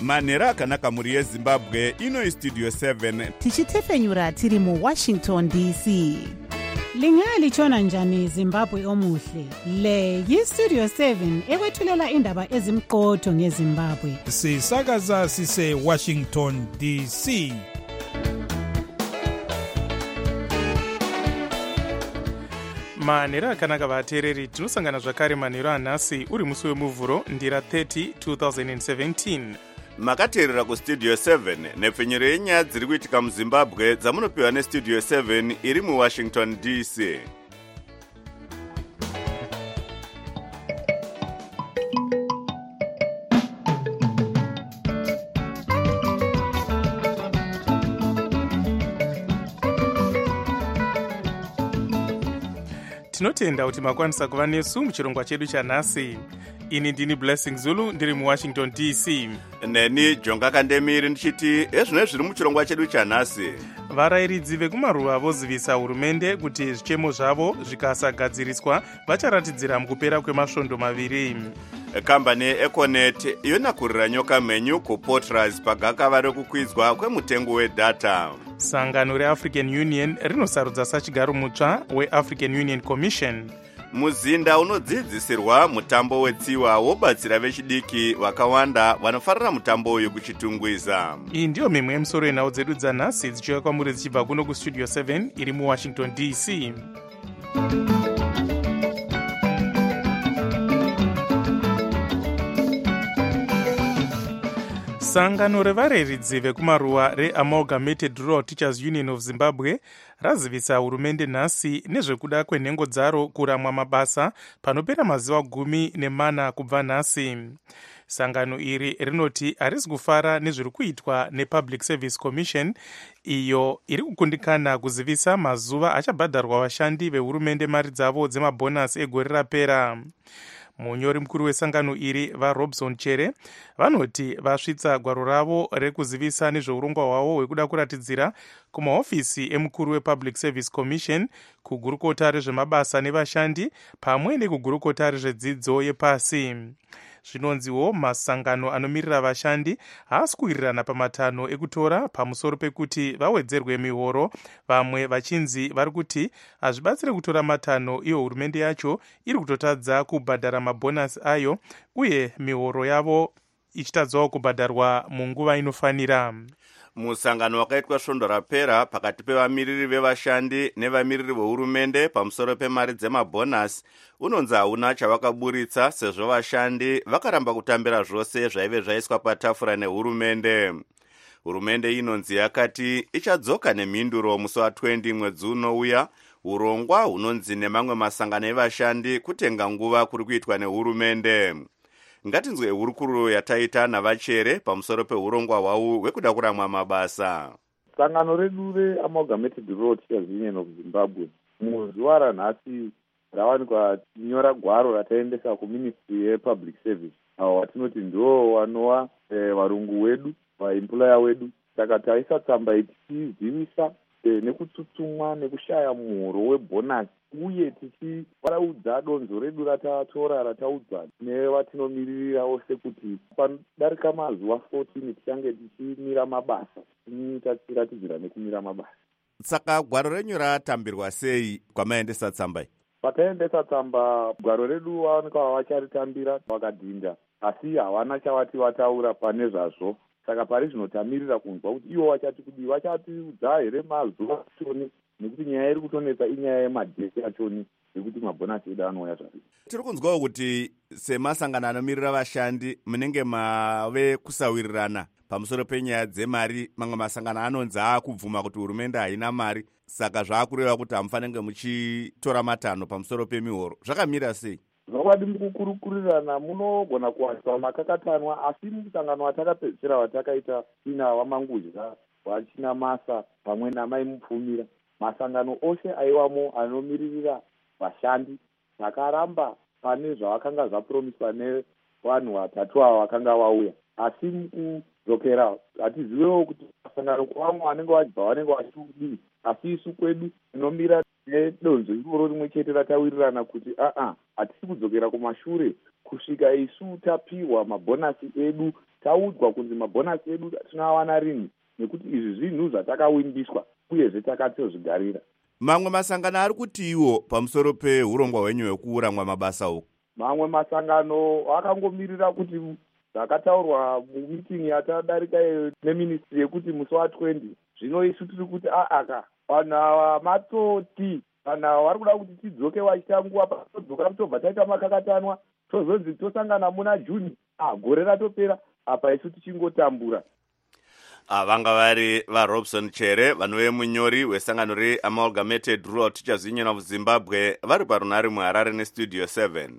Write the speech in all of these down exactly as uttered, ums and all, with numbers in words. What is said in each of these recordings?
manhero akanaka mhuri yezimbabwe. Ino istudio seven tichitefenyura tiri muwashington D C. Lingalitshona njani Zimbabwe omuhle? Le yistudio seven ekwethulela indaba ezimqotho ngeZimbabwe. Sisakaza sise Washington D C. manhero akanaka vateereri, tinosangana zvakare manhero anhasi uri musi wemuvhuro ndira thirty twenty seventeen. makateerera kustudio seven nepfenyero yenyaya dziri kuitika muzimbabwe dzamunopiwa nestudio seven iri muwashington D C. tinotenda kuti makwanisa kuva nesu muchirongwa chedu chanhasi. Ini ndini Blessing Zulu ndiri muwashington D C. Neni Jonga Kandemiri ndichiti ezvino zviri muchirongwa chedu chanhasi. Varayiridzi vekumaruva vozivisa hurumende kuti zvichemo zvavo zvikasagadziriswa vacharatidzira mukupera kwemasvondo maviri. Kambani Econet yonakurira nyoka menyu kuPortras pagakava rekukwidzwa kwemutengo wedata. Sangano reAfrican Union rinosarudza sachigaro mutsva weAfrican Union Commission. Muzinda unodzidzisirwa mutambo wetsiwa wobatsira vechidiki vakawanda vanofarira mutambo uyu kuchitungwiza. Iyi ndiyo mimwe yemusoro yenhau dzedu dzanhasi dzichiuya kwamuri dzichibva kuno kustudio seven iri muwashington D C. Sangano revareridzi vekumaruwa reAmalgamated Rural Teachers Union of Zimbabwe razivisa hurumende nhasi nezvekuda kwenhengo dzaro kuramwa mabasa panopera mazuva gumi nemana kubva nhasi. Sangano iri rinoti harisi kufara nezviri kuitwa nePublic Service Commission iyo iri kukundikana kuzivisa mazuva achabhadharwa vashandi vehurumende mari dzavo dzemabhonasi egore rapera. Munyori mukuru wesangano iri vaRobson Chere vanoti vasvitsa gwaro ravo rekuzivisa nezveurongwa hwavo hwekuda kuratidzira kumahofisi emukuru wePublic Service Commission, kugurukota rezvemabasa nevashandi pamwe nekugurukota rezvedzidzo yepasi. Zvinonziwo masangano anomirira vashandi haasi kuwirirana pamatanho ekutora pamusoro pekuti vawedzerwe mihoro, vamwe vachinzi vari kuti hazvibatsire kutora matanho iyo hurumende yacho iri kutotadza kubhadhara mabhonasi ayo uye mihoro yavo ichitadzawo kubhadharwa munguva inofanira. Musangano wakaitwa svondo rapera pakati pevamiriri vevashandi nevamiriri vehurumende pamusoro pemari dzemabhonasi unonzi hauna chavakaburitsa sezvo vashandi vakaramba kutambira zvose zvaive zvaiswa patafura nehurumende. Hurumende inonzi yakati ichadzoka nemhinduro musi wa20 mwedzi unouya. Urongwa hunonzi nemamwe masangano evashandi kutenga nguva kuri kuitwa nehurumende. Ngatinzwe hurukuro yataita navachere pamusoro peurongwa hwavo hwekuda kuramwa mabasa. Sangano redu reAmalgamated Rural Teachers Union of Zimbabwe muzuva ranhasi ravanikwa nyora gwaro rataendesa kuministry yePublic Service, avo vatinoti ndo vanova varungu wedu, vaemployer wedu. Saka taisa tsamba ichizivisa nekutsutsumwa nekushaya muhoro webhonasi uye tichivaraudza donzo redu ratatora rataudzwa nevatinomiririrawo sekuti panodarika mazuva fourteen tichange tichimira mabasa, tichiratidzira nekumira mabasa. Saka gwaro renyu ratambirwa sei kwamaendesa tsamba iyi? Pataendesa tsamba gwaro redu vaonekwa vacharitambira vakadhinda, asi havana chavati vataura pane zvazvo. Saka pari zvinotamirira kunzwa kuti ivo vachati kudi vachatiudza here mazuva achoni, nekuti nyaya iri kutonetsa inyaya yemadhesi achoni nekuti mabhonasi edu anouya zvari. Tiri kunzwawo kuti semasangano anomirira vashandi munenge mave kusawirirana pamusoro penyaya dzemari. Mamwe masangano anonzi akubvuma kuti hurumende haina mari, saka zvaakureva kuti hamufanenge muchitora matanho pamusoro pemihoro. Zvakamira sei? Zvawadi mukukurukurirana munogona kuwaniswa makakatanwa, asi musangano watakapedzisira watakaita ina vamangudya, vachina masa pamwe namai mupfumira, masangano ose aiwamo anomiririra vashandi takaramba pane zvavakanga zvapromiswa nevanhu vatatu ava vakanga vauya. Asi mukudzokera hatizivewo kuti masangano kwavamwe vanenge vachibva vanenge vachidii, asi isu kwedu tinomira nedonzo iroro rimwe chete ratawirirana kuti aa hatisi kudzokera kumashure kusvika isu tapiwa mabhonasi edu, taudzwa kunzi mabhonasi edu tinoawana rini, nekuti izvi zvinhu zvatakawindiswa uyezve takatozvigarira. Mamwe masangano ari kutiwo pamusoro peurongwa hwenyu hwekuuramwa mabasa uku? Mamwe masangano akangomirira kuti zvakataurwa mumitingi yatadarika neministry yekuti musi wa20 zvino isu tiri kuti aaka vanhu ava matsoti, vanhu ava vari kuda kuti tidzoke vachitanguva patodzoka tobva taita makakatanwa tozonzi tosangana muna Juni, ah gore ratopera apa isu tichingotambura. Vanga vari vaRobson Chere, vanove munyori wesangano reAmalgamated Rural Teachers Union of Zimbabwe, vari parunhare muHarare nestudio seven.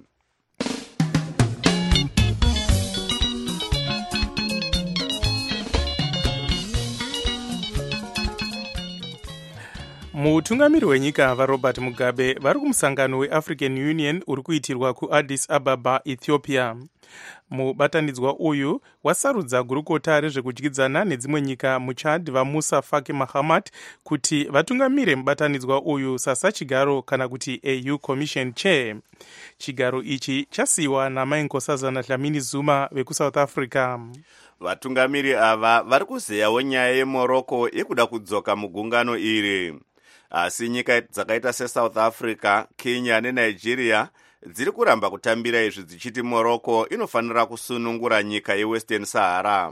mutungamiri wenyika vaRobert Mugabe vari kumusangano weAfrican Union uri kuitirwa kuAddis Ababa, Ethiopia. Mubatanidzwa uyu wasarudza gurukota rezvekudyidzana nedzimwe nyika muChad vaMusa Faki Mahamat kuti vatungamire mubatanidzwa uyu sasachigaro kana kuti A U Commission Chair. Chigaro ichi chasiyiwa naMai Nkosazana Dlamini Zuma vekuSouth Africa. Vatungamiri ava vari kuzeyawo nyaya yeMorocco yekuda kudzoka mugungano iri. Asi nyika dzakaita seSouth Africa, Kenya neNigeria dziri kuramba kutambira izvi dzichiti Morocco inofanira kusunungura nyika yeWestern Sahara.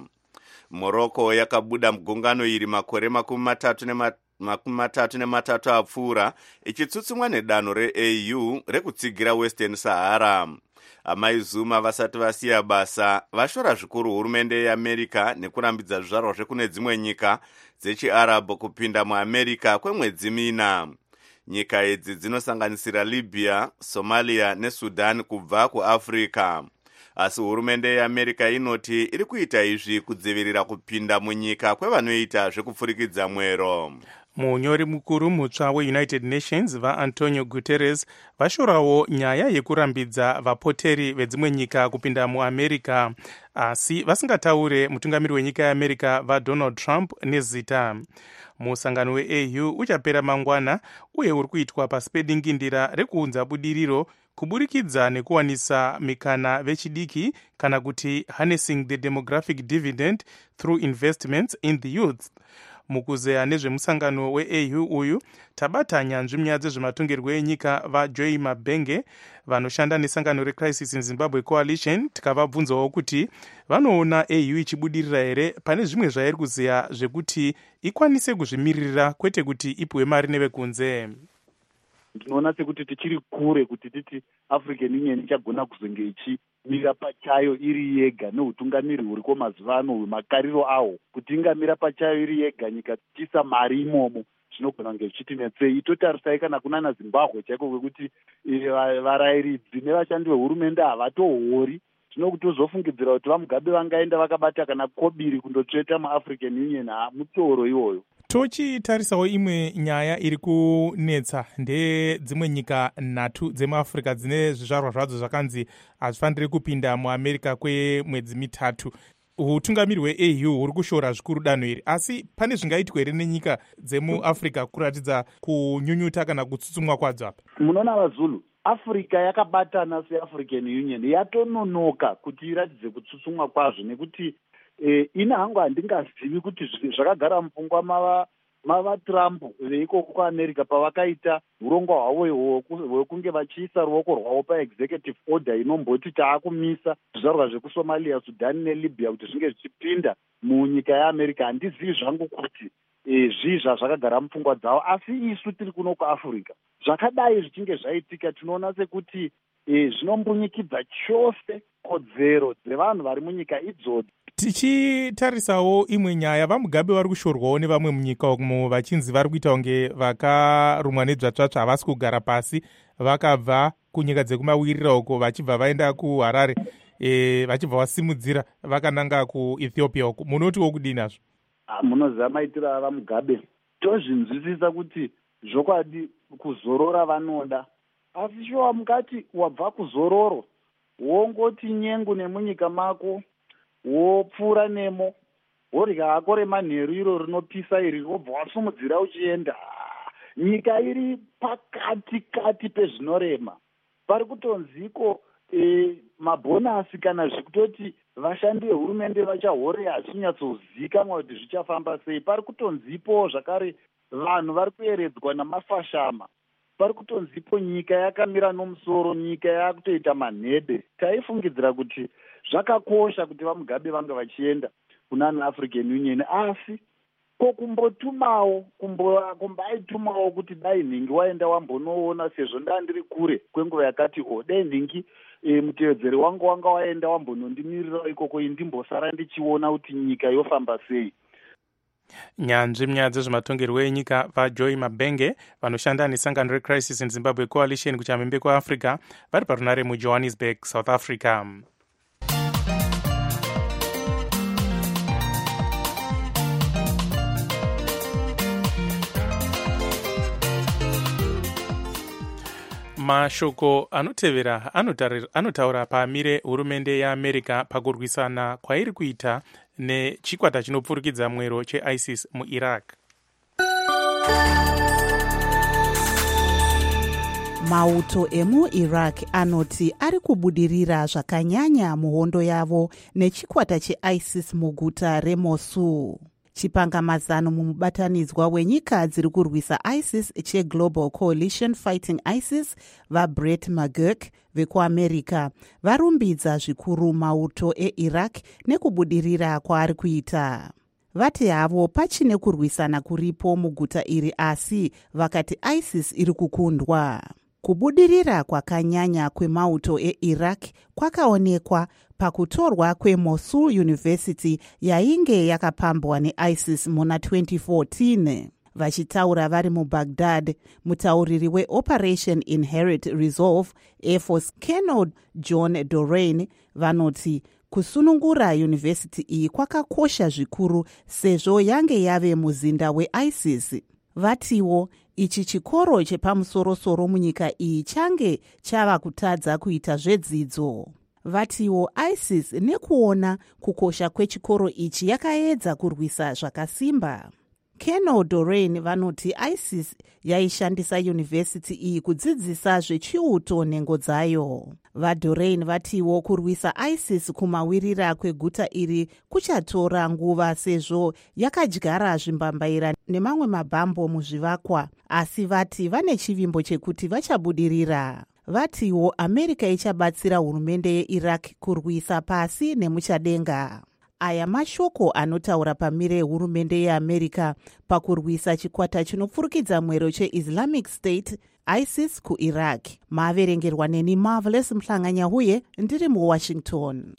Morocco yakabuda mugungano iri makore makumi matatu nema makumi matatu nematatu apfuura ichitsutsumwa nedanho reA U rekutsigira Western Sahara. Amai Zuma vasati vasiya basa vashora zvikuru hurumende yeAmerica nekurambidza zvizvarwa zvekune dzimwe nyika dzechiArabhu kupinda muAmerica kwemwedzi mina. Nyika idzi dzinosanganisira Libya, Somalia neSudan kubva kuAfrica. Asi hurumende yeAmerica inoti iri kuita izvi kudzivirira kupinda munyika kwevanoita zvekupfurikidza mwero. Munyori mukuru mutsva weUnited Nations vaAntonio Guterres vashorawo nyaya yekurambidza vapoteri vedzimwe nyika kupinda muAmerica, asi vasingataure mutungamiri wenyika yeAmerica vaDonald Trump nezita. Musangano weA U uchapera mangwana uye uri kuitwa pasi pedingindira rekuunza budiriro kuburikidza nekuwanisa mikana vechidiki kana kuti harnessing the demographic dividend through investments in the youth. Mukuzeya nezvemusangano weA U uyu tabata nyanzvi munyaya dzezvematongerwo enyika vaJoy Mabenge vanoshanda nesangano reCrisis in Zimbabwe Coalition, tikavabvunzawo kuti vanoona A U ichibudirira here pane zvimwe zvairi kuzeya zvekuti ikwanise kuzvimiririra kwete kuti ipuwe mari nevekunze. Ndinoona sekuti tichiri kure kuti titi African Union ichagona kuzonge ichimira pachayo iri yega neutungamiri huriko mazuva ano hwemakariro awo, kuti ingamira pachayo iri yega nyika tichisa mari imomo zvinogona kunge zvichitinetsei. Totarisai kana kunana Zimbabwe chaiko kwekuti varayiridzi nevashandi vehurumende havatohori, zvinokutozofungidzira kuti vaMugabe vangaenda vakabata kana kobiri kundotsveta muAfrican Union, hamutoro iwoyo. Tochitarisawo imwe nyaya iri kunetsa ndedzimwe nyika nhatu dzemuAfrica dzine zvizvarwa zvadzo zvakanzi hazvifaniri kupinda muAmerica kwemwedzi mitatu. Utungamiri hweA U huri kushora zvikuru danho iri, asi pane zvingaitwa here nenyika dzemuAfrica kuratidza kunyunyuta kana kutsutsumwa kwadzo apa? Munoona vaZulu, Africa yakabatana seAfrican Union yatononoka kuti iratidze kutsutsumwa kwazvo, nekuti Eh, ina hangu handingazivi kuti zvakagara mupfungwa mava mava Trump veikoko kuAmerica pavakaita urongwa hwavo hwekunge vachiisa ruoko rwavo paexecutive order inomboti taakumisa zvizvarwa zvekuSomalia, Sudan neLibya kuti zvinge zvichipinda munyika yeAmerica. Handizivi zvangu kuti eh, zvii zvazvakagara mupfungwa dzavo, asi isu tiri kuno kuAfrica zvakadai zvichinge zvaitika tinoona sekuti eh, zvinombunyikidza chose kodzero dzevanhu vari munyika idzodzo. Tichitarisawo imwe nyaya, vaMugabe vari kushorwawo nevamwe munyika umo vachinzi vari kuita kunge vakarumwa nedzvatsvatsva, havasi kugara pasi, vakabva kunyika dzekumawirira uko vachibva vaenda kuHarare, e, vachibva vasimudzira vakananga kuEthiopia uko. Munotiwo kudini nazvo? Munoziva maitiro avaMugabe, tozvinzwisisa kuti zvokwadi kuzorora vanoda, asi shuwa mukati wabva kuzororo wongoti nyengu nemunyika mako wopfuura nemo worya hako remanheru iro rinopisa iri wobva wasumudzira uchienda. nyika iri pakati kati pezvinorema. Pari kutonziko e, mabhonasi kana zvekutoti vashandi vehurumende vachahore hazvinyatsozivikanwa kuti zvichafamba sei. Pari kutonzipo zvakare vanhu vari kueredzwa namafashama. Pari kutonzipo nyika yakamira nomusoro, nyika yakutoita manhede. Taifungidzira kuti zvakakosha kuti vaMugabe vange vachienda kunana African Union, asi ko kumbotumawo kumbaitumawo kuti dai nhingi waenda wambonoona, sezvo ndandiri kure kwenguva yakati o dai nhingi e, mutevedzeri wangu wanga waenda wambonondimirira ikoko indimbosara ndichiona kuti nyika yofamba sei. nyanzvi munyaya dzezvematongerwo enyika vajoy mabenge vanoshanda nesangano recrisis in Zimbabwe coalition kuchamhembe kwaafrica vari parunare mujohannesburg, South Africa. Mashoko anotevera anotaura pamire hurumende yeAmerica pakurwisana kwairi kuita nechikwata chinopfurikidza mwero cheISIS muIraq. Mauto emuIraq anoti ari kubudirira zvakanyanya muhondo yavo nechikwata cheISIS muguta reMosul. Chipangamazano mumubatanidzwa wenyika dziri kurwisa ISIS cheGlobal Coalition Fighting ISIS vaBrett McGurk vekuAmerica varumbidza zvikuru mauto eIraq nekubudirira kwaari kuita. Vati havo pachine kurwisana kuripo muguta iri, asi vakati ISIS iri kukundwa. Kubudirira kwakanyanya kwemauto eIraq kwakaonekwa pakutorwa kweMosul University yainge yakapambwa neISIS muna twenty fourteen. Vachitaura vari muBaghdad, mutauriri weOperation Inherent Resolve Air Force Colonel John Dorain vanoti kusunungura yunivhesiti iyi kwakakosha zvikuru sezvo yange yave muzinda weISIS. Vatiwo ichi chikoro chepamusoro-soro munyika iyi change chava kutadza kuita zvedzidzo. Vatiwo ISIS nekuona kukosha kwechikoro ichi yakaedza kurwisa zvakasimba. Colonel Dorain vanoti ISIS yaishandisa yunivhesiti iyi kudzidzisa zvechiuto nhengo dzayo. VaDorain vatiwo kurwisa ISIS kumawirira kweguta iri kuchatora nguva sezvo yakadyara zvimbambaira nemamwe mabhambo muzvivakwa, asi vati vane chivimbo chekuti vachabudirira. Vatiwo America ichabatsira hurumende yeIraq kurwisa pasi nemuchadenga. Aya mashoko anotaura pamire hurumende yeAmerica pakurwisa chikwata chinopfurikidza mwero cheIslamic State ISIS kuIraq. Maverengerwa neni Marvelous Mhlanganya huye ndiri muWashington.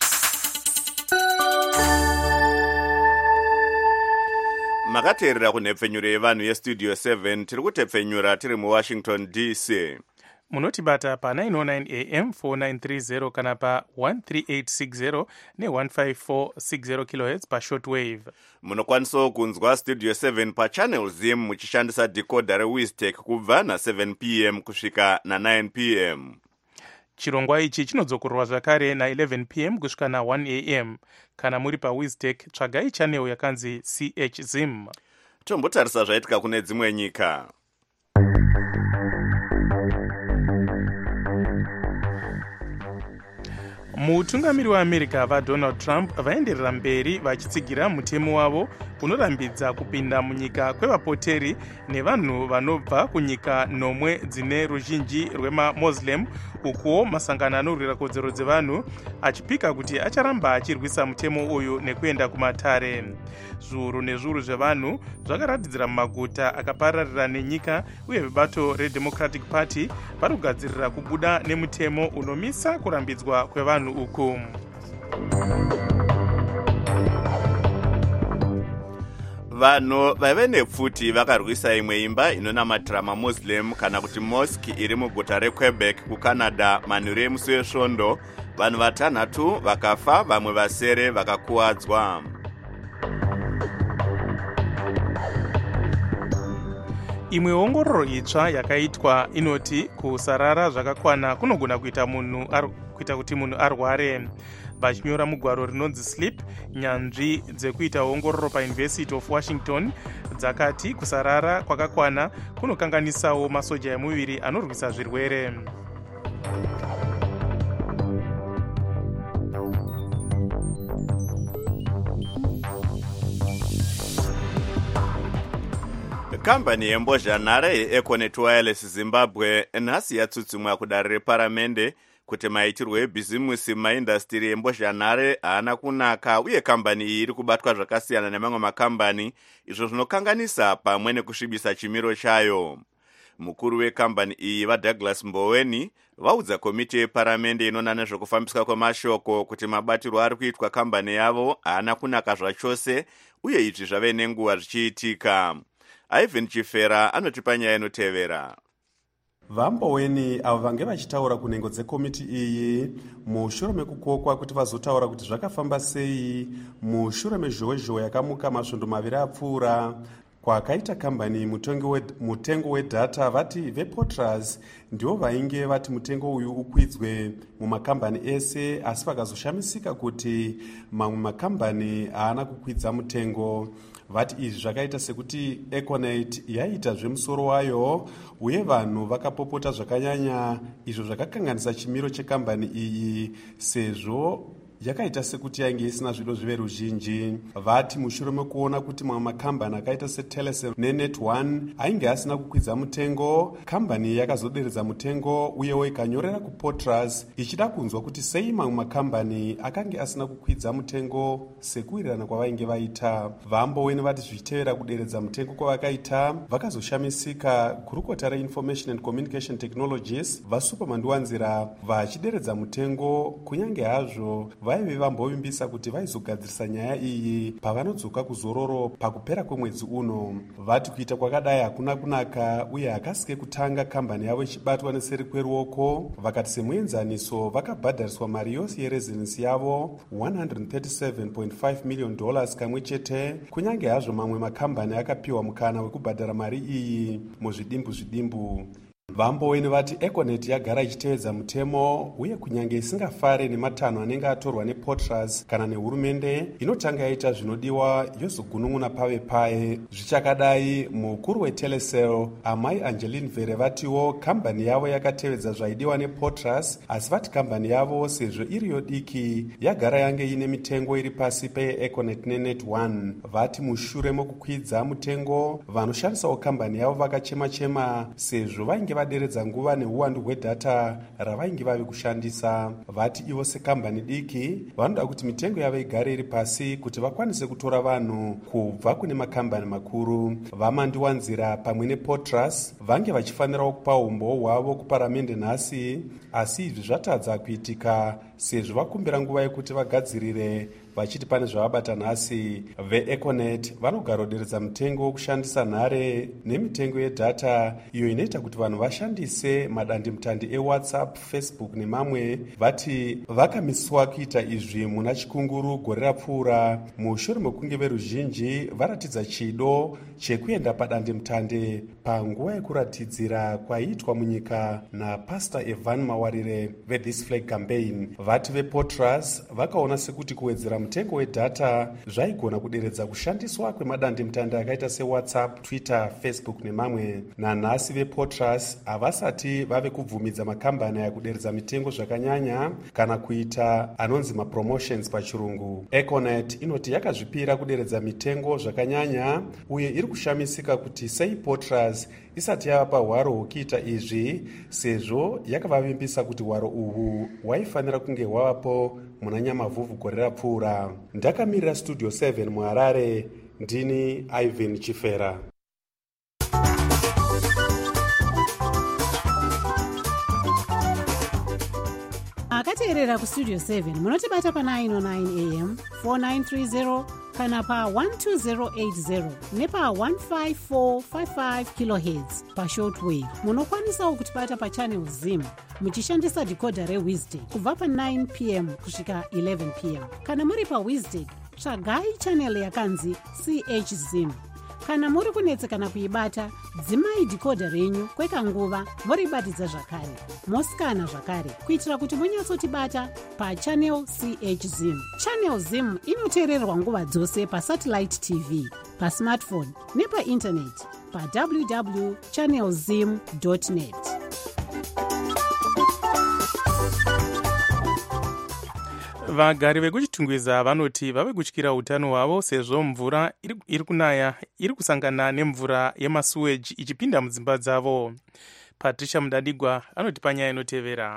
Makateerera kunhepfenyuro yevanhu yestudio seven tiri kutepfenyura tiri muWashington D C. Munotibata pa nine oh nine A M four nine three zero kana pa one three eight six zero ne one five four six zero kilohertz pa shortwave. Munokwanisawo kunzwa studio seven pa channel zim muchishandisa decoder reWiztech kubva na seven p m kusvika na nine p m. Chirongwa ichi chinodzokorwa zvakare na eleven p m kusvika na one a m. Kana muri pa Wiztech tsvagai channel yakanzi C H Zim. Tombotarisa zvaitika kune dzimwe nyika. Mutungamiri waAmerica vaDonald Trump vaenderera mberi vachitsigira mutemo wavo unorambidza kupinda munyika kwevapoteri nevanhu vanobva kunyika nomwe dzine ruzhinji rwemaMuslim, ukuwo masangano anorwira kodzero dzevanhu achipika kuti acharamba achirwisa mutemo uyu nekuenda kumatare. Zviuru nezviuru zvevanhu zvakaratidzira mumaguta akapararira nenyika, uye vebato reDemocratic Party vari kugadzirira kubuda nemutemo unomisa kurambidzwa kwevanhu uku. Vanhu vaive nepfuti vakarwisa imwe imba inonamatira maMuslim kana kuti mosque iri muguta reQuebec kuCanada manheru emusi wesvondo. Vanhu vatanhatu vakafa, vamwe vasere vakakuwadzwa. Imwe ongororo itsva yakaitwa inoti kusarara zvakakwana kunogona kuita munhu ar, kuita kuti munhu arware. Vachinyora mugwaro rinonzi Sleep, nyanzvi dzekuita ongororo paUniversity of Washington dzakati kusarara kwakakwana kunokanganisawo masoja emuviri anorwisa zvirwere. kambani yembozhanhare yeEconet Wireless Zimbabwe nhasi yatsutsumwa kudare reparamende kuti maitirwo ebhizimusi mumaindastiri embozhanhare haana kunaka uye kambani iyi iri kubatwa zvakasiyana nemamwe makambani, izvo zvinokanganisa pamwe nekusvibisa chimiro chayo. Mukuru wekambani iyi vaDouglas Mboweni vaudza komiti yeparamende inoona nezvekufambiswa kwemashoko kuti mabatirwo ari kuitwa kambani yavo haana kunaka zvachose uye izvi zvave nenguva zvichiitika. Ivan Chifera anotipa nyaya inotevera. Vamboweni avo vange vachitaura kunhengo dzekomiti iyi mushure mekukokwa kuti vazotaura kuti zvakafamba sei mushure mezhowezhowe yakamuka masvondo maviri apfuura kwakaita kambani mutengo wedhata. Vati vePortras ndivo vainge vati mutengo uyu ukwidzwe mumakambani ese, asi vakazoshamisika kuti mamwe makambani haana kukwidza mutengo. Vati izvi zvakaita sekuti Econet yaita zvemusoro wayo uye vanhu vakapopota zvakanyanya, izvo zvakakanganisa chimiro chekambani iyi sezvo yakaita sekuti yainge isina zvido zvive ruzhinji. Vati mushure mekuona kuti mamwe makambani akaita seTelecel neNet one ainge asina kukwidza mutengo, kambani yakazoderedza mutengo uyewo ikanyorera kuPortras ichida kunzwa kuti sei mamwe makambani akange asina kukwidza mutengo sekuwirirana kwavainge vaita. Vamboweni vati zvichitevera kuderedza mutengo kwavakaita vakazoshamisika. Gurukota reInformation and Communication Technologies vaSupermanduwanzira vachideredza mutengo kunyange hazvo vaive vambovimbisa kuti vaizogadzirisa nyaya iyi pavanodzoka kuzororo pakupera kwemwedzi uno. Vati kuita kwakadai hakuna kunaka uye hakasike kutanga kambani yavo ichibatwa neseri kweruoko. Vakati semuenzaniso vakabhadhariswa mari yose yerezidensi yavo one hundred thirty-seven point five million dollars kamwe chete, kunyange hazvo mamwe makambani akapiwa mukana wekubhadhara mari iyi muzvidimbu zvidimbu. Vamboweni vati Econet yagara ichitevedza mutemo uye kunyange isingafare nematanho anenge atorwa nePortras kana nehurumende inotanga yaita zvinodiwa yozogunun'una pave paye. Zvichakadai, mukuru weTelecel amai Angeline Vere vatiwo kambani yavo yakatevedza zvaidiwa nePortras, asi vati kambani yavo sezvo iri yodiki yagara yange ine mitengo iri pasi peEconet neNet one. Vati mushure mokukwidza mutengo vanoshandisawo kambani yavo vakachema-chema sezvo vainge vaderedza nguva neuwandu hwedhata ravainge vave kushandisa. Vati ivo sekambani diki vanoda kuti mitengo yavo igare iri pasi kuti vakwanise kutora vanhu kubva kune makambani makuru. Vamandiwanzira pamwe nePortras vange vachifanirawo kupa umbo hwavo kuparamende nhasi, asi izvi zvatadza kuitika sezvo vakumbira nguva yekuti vagadzirire vachiti pane zvavabata nhasi. VeEconet vanogaroderedza mutengo wokushandisa nhare nemitengo yedhata iyo inoita kuti vanhu vashandise madandemutande eWhatsApp, Facebook nemamwe. Vati vakamiswa kuita izvi muna chikunguru gore rapfuura mushure mekunge veruzhinji varatidza chido chekuenda padandemutande panguva yekuratidzira kwaiitwa munyika naPastor Evan Mawarire veThis Flag Campaign. Vati vePortras vakaona sekuti kuwedzera mutengo wedhata zvaigona kuderedza kushandiswa kwemadandemutande akaita seWhatsApp, Twitter, Facebook nemamwe. Nanhasi vePortras havasati vave kubvumidza makambani aya kuderedza mitengo zvakanyanya kana kuita anonzi mapromotions pachirungu. Econet inoti yakazvipira kuderedza mitengo zvakanyanya uye iri kushamisika kuti sei Portras isati yavapa hwaro hwokuita izvi sezvo yakavavimbisa kuti hwaro uhwu hwaifanira kunge hwavapo muna Nyamavhuvhu gore rapfuura. Ndakamirira Studio seven muHarare, ndini Ivan Chifera. akateerera kustudio seven munotibata pa nine oh nine a m four nine three zero kana pa one two zero eight zero nepa one five four five five kilohertz pashortwave. Munokwanisawo kutibata pa channel zim muchishandisa decoder reWiztech kubva pa nine p m kusvika eleven p m. Kana muri paWiztech tsvagai channel yakanzi C H Zim. kana muri kunetsekana kuibata, dzimai dhikodha renyu kwekanguva moribatidza zvakare, mosikana zvakare kuitira kuti munyatsotibata pachannel C H Zim. Channel Zim inoteererwa nguva dzose pasatellite T V, pasmartphone nepaindaneti w w w dot channel zim dot net. vagari vekuchitungwiza vanoti vave kutyira utano hwavo sezvo mvura iri, iri kunaya iri kusangana nemvura yemasuweji ichipinda mudzimba dzavo. Patricia Mudadigwa anoti panyaya inotevera.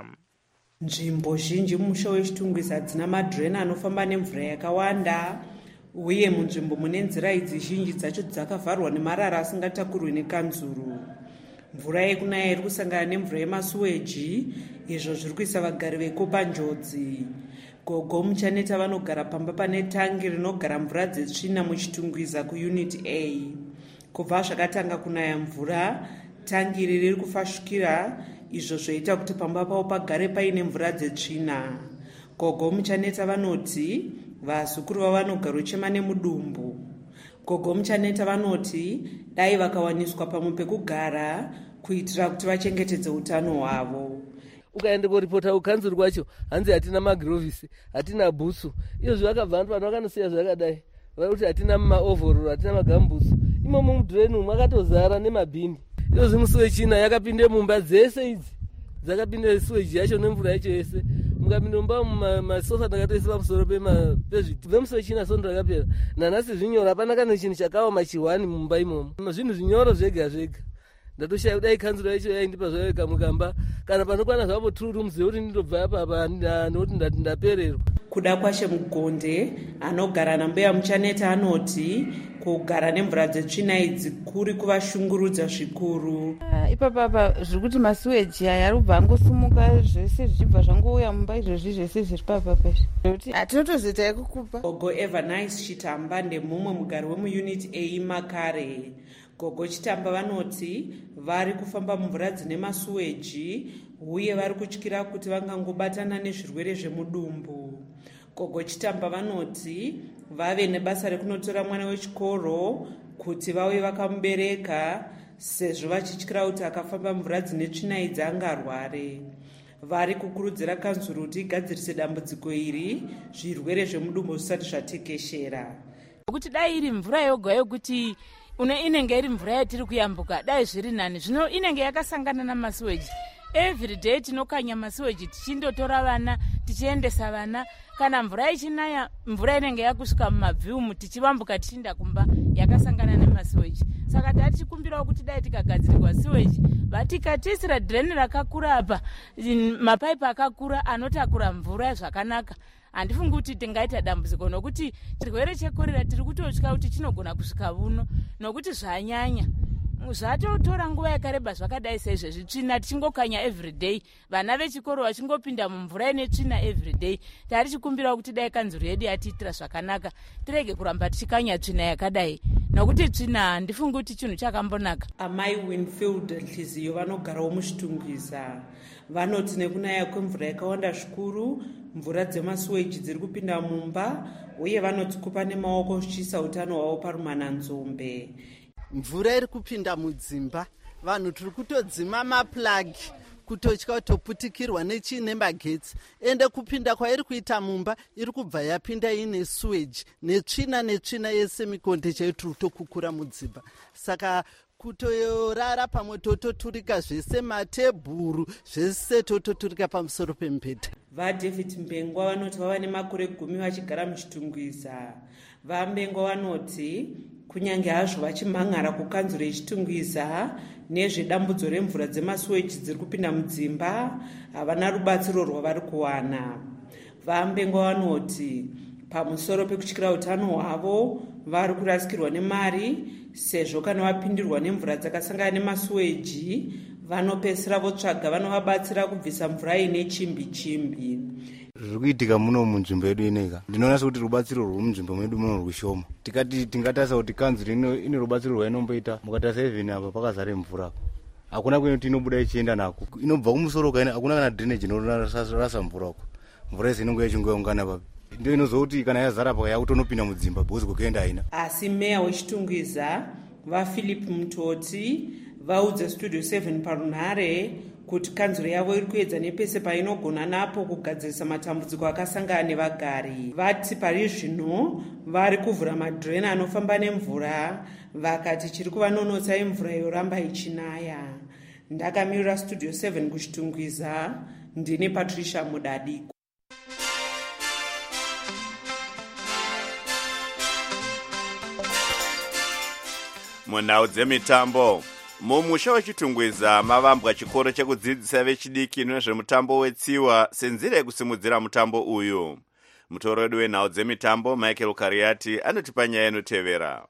Nzvimbo zhinji mumusha wechitungwiza dzina madhireni anofamba nemvura yakawanda, uye munzvimbo mune nzira idzi zhinji dzacho dzakavharwa nemarara asingatakurwi nekanzuru. Mvura yekunaya iri kusangana nemvura yemasuweji, izvo zviri kuisa vagari vekopa njodzi. Gogo muchaneta vanogara pamba pane tangi rinogara mvura dzetsvina muchitungwiza kuunit A. Kubva zvakatanga kunaya mvura, tangi iri riri kufashukira, izvo zvoita kuti pamba pavo pagare paine mvura dzetsvina. Gogo muchaneta vanoti vazukuru vavanogara uchema nemudumbu. Gogo muchaneta vanoti dai vakawaniswa pamwe pekugara kuitira kuti vachengetedze utano hwavo. Ukaende koripota kukanzuru kwacho hanzi hatina magirovhisi, hatina bhutsu. Izvo vakabva vantu vanhu vakanosiya zvakadai, vakuti hatina maovororo, hatina magambutsu. Imomo mudhireni makatozara nemabhini. Izvo zvimusuwechina yakapinde mumba dzese idzi, dzakapinde suweji yacho nemvura yacho yese. Mukapinde mumba masofa takatoisa pamusoro pezviti vemusuwechina sondo rakapera. Nanhasi zvinyoro hapana kana chinhu chakaoma chiwani mumba imomo. Zvinhu zvinyoro zvega zvega. Ndatoshaya kudai kanzuro yacho yaindipa zvayo kamukamba kana panokwana zvapo two rooms zekuti ndinobva apa nokuti ndati ndapererwa. Kuda kwashe Mugonde anogara nambuya muchaneta anoti kugara nemvura dzetsvina idzi kuri kuvashungurudza zvikuru. Uh, ipapapa zviri kuti masuweji aya ari kubva angosumuka zvese zvichibva zvangouya mumba izvozvi zvese zviri papapa nokuti hatinotozoita yekukupa. Gogo Evernice Chitamba ndemumwe mugari wemuunit A Makare. Gogo Chitamba vanoti vari kufamba mumvura dzine masuweji uye vari kutyira kuti vangangobatana nezvirwere zvemudumbu. Gogo Chitamba vanoti vave nebasa rekunotora mwana wechikoro kuti vauye vakamubereka sezvo vachityira kuti akafamba mvura dzine tsvina idzi angarware. Vari kukurudzira kanzuru kuti igadzirise dambudziko iri zvirwere zvemudumbu zvisati zvatekeshera. Kuti dai iri mvura yoga yokuti une inenge iri mvura yatiri kuyambuka dai zviri nani, zvino inenge yakasangana namasuweji. Every day tinokanya masuweji tichindotora vana tichiendesa vana, kana mvura ichinaya mvura inenge yakusvika mumabviumu tichivambuka tichinda kumba yakasangana nemasuweji. Saka tatichikumbirawo kuti dai tikagadzirirwa siweji vatikatiisira dhireni rakakura apa, mapaipi akakura anotakura mvura zvakanaka, handifungi kuti tingaita dambudziko, nokuti chirwere chekorera tiri kutotya kuti chinogona kusvika uno nokuti zvanyanya. Zvatotora nguva yakareba zvakadai saizvezvi tsvina tichingokanya everyday, vana vechikoro vachingopinda mumvura ine tsvina everyday. Tarichikumbira kuti dai kanzuru yedu yatiitira zvakanaka tirege kuramba tichikanya tsvina yakadai, nokuti tsvina handifungi kuti chinhu chakambonaka. Amai Winfield Nhliziyo vanogarawo muchitungwiza vanoti nekunaya kwemvura yakawanda zvikuru, mvura dzemasuweji dziri kupinda mumba uye vanoti kupa nemaoko zvichiisa utano hwavo parumananzombe. Mvura iri kupinda mudzimba, vanhu tiri kutodzima maplagi kutotya kutoputikirwa nechii nemagetsi, ende kupinda kwairi kuita mumba iri kubva yapinda ine suweji netsvina netsvina yese mikonde chaiyo tiri kutokukura mudzimba. Saka kutorara pamwe tototurika zvese matebhuru zvese tototurika pamusoro pemubhedha. VaDavid Mbengwa vanoti vava nemakore gumi vachigara muchitungwiza. VaMbengwa vanoti kunyange hazvo vachimhan'ara kukanzuro yechitungwiza nezvedambudzo remvura dzemasuweji dziri kupinda mudzimba, havana rubatsiro rwavari kuwana. VaMbengwa vanoti pamusoro pekutyira utano hwavo vari kurasikirwa nemari, sezvo kana vapindirwa nemvura dzakasangana nemasuweji vanopedzisira votsvaga vanovabatsira kubvisa mvura ine chimbi chimbi. Zviri kuitika muno munzvimbo yedu ineka, ndinoona sekuti rubatsiro rwomunzvimbo medu muno rwushoma. Tikati tingatarisa kuti kanzuro ine rubatsiro rwainomboita, mukatarisa even apa pakazare mvura, hakuna kwekuti inobuda ichienda nako, inobva kumusoro kaina, hakuna kana drainage inorasa mvura uko. Mvura yese inonge yachingoungana papi, ndio inozouti kana yazara pa yakutonopinda mudzimba bhozi kukaenda haina. Asi meya wechitungwiza vaphilip mutoti vaudza studio seven parunhare kuti kanzuro yavo iri kuedza nepese painogona napo kugadzirisa matambudziko akasangana nevagari. Vati pari zvino vari kuvhura madhireni anofamba nemvura, vakati chiri kuvanonotsa imvura yoramba ichinaya. Ndakamirira studio seven kuchitungwiza, ndine Patricia Mudadiko. Munhau dzemitambo, mumusha wechitungwiza mavambwa chikoro chekudzidzisa vechidiki nezvemutambo wetsiwa senzira yekusimudzira mutambo uyu. Mutoro wedu wenhau dzemitambo Michael Kariati anotipa nyaya inotevera.